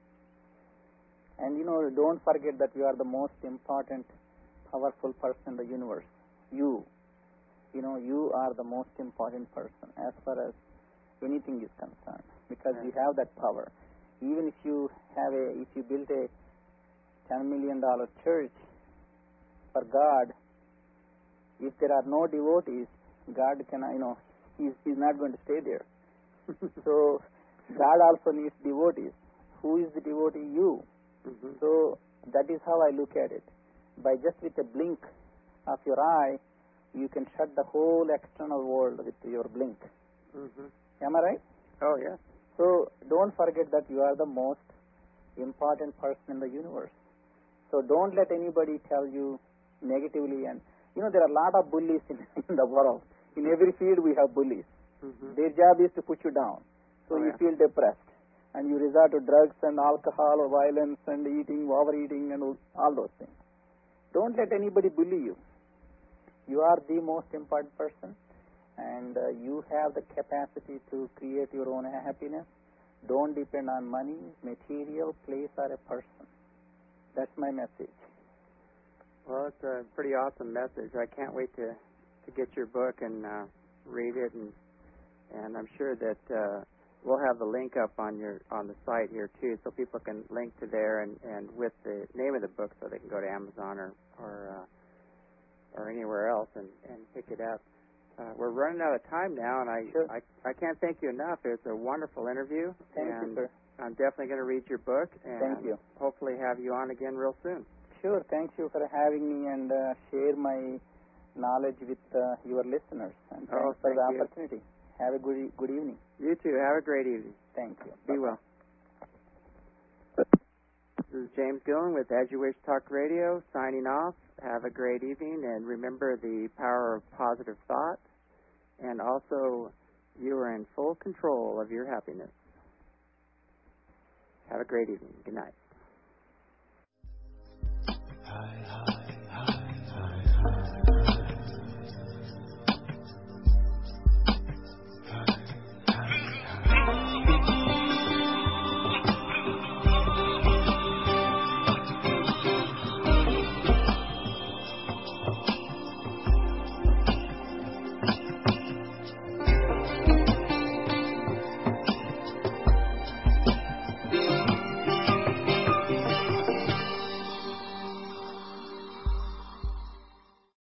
And, you know, don't forget that you are the most important, powerful person in the universe. You. You know, you are the most important person as far as anything is concerned, because Yeah. you have that power. Even if you have a, if you build a ten million dollar church for God, if there are no devotees, God can, you know, he's, he's not going to stay there. So, God also needs devotees. Who is the devotee? You. Mm-hmm. So, that is how I look at it. By just with a blink of your eye, you can shut the whole external world with your blink. Mm-hmm. Am I right? Oh, yeah. So, don't forget that you are the most important person in the universe. So, don't let anybody tell you negatively. And, you know, there are a lot of bullies in, in the world. In every field we have bullies. Mm-hmm. Their job is to put you down. So, Oh, you yeah. feel depressed. And you resort to drugs and alcohol or violence and eating, overeating and all those things. Don't let anybody bully you. You are the most important person, and uh, you have the capacity to create your own happiness. Don't depend on money, material, place, or a person. That's my message. Well, it's a pretty awesome message. I can't wait to, to get your book and uh, read it, and and I'm sure that uh, we'll have the link up on your on the site here too, so people can link to there and, and with the name of the book, so they can go to Amazon or or uh, or anywhere else and, and pick it up. Uh, we're running out of time now, and I, Sure. I I can't thank you enough. It's a wonderful interview, Thank and you, sir. I'm definitely going to read your book and Thank you. hopefully have you on again real soon. Sure. Thank you for having me and uh, share my knowledge with uh, your listeners. And thanks Oh, for thank the you. opportunity. Have a good e- good evening. You too. Have a great evening. Thank you. Be Bye-bye. well. This is James Gillen with As You Wish Talk Radio, signing off. Have a great evening, and remember the power of positive thought, and also you are in full control of your happiness. Have a great evening. Good night.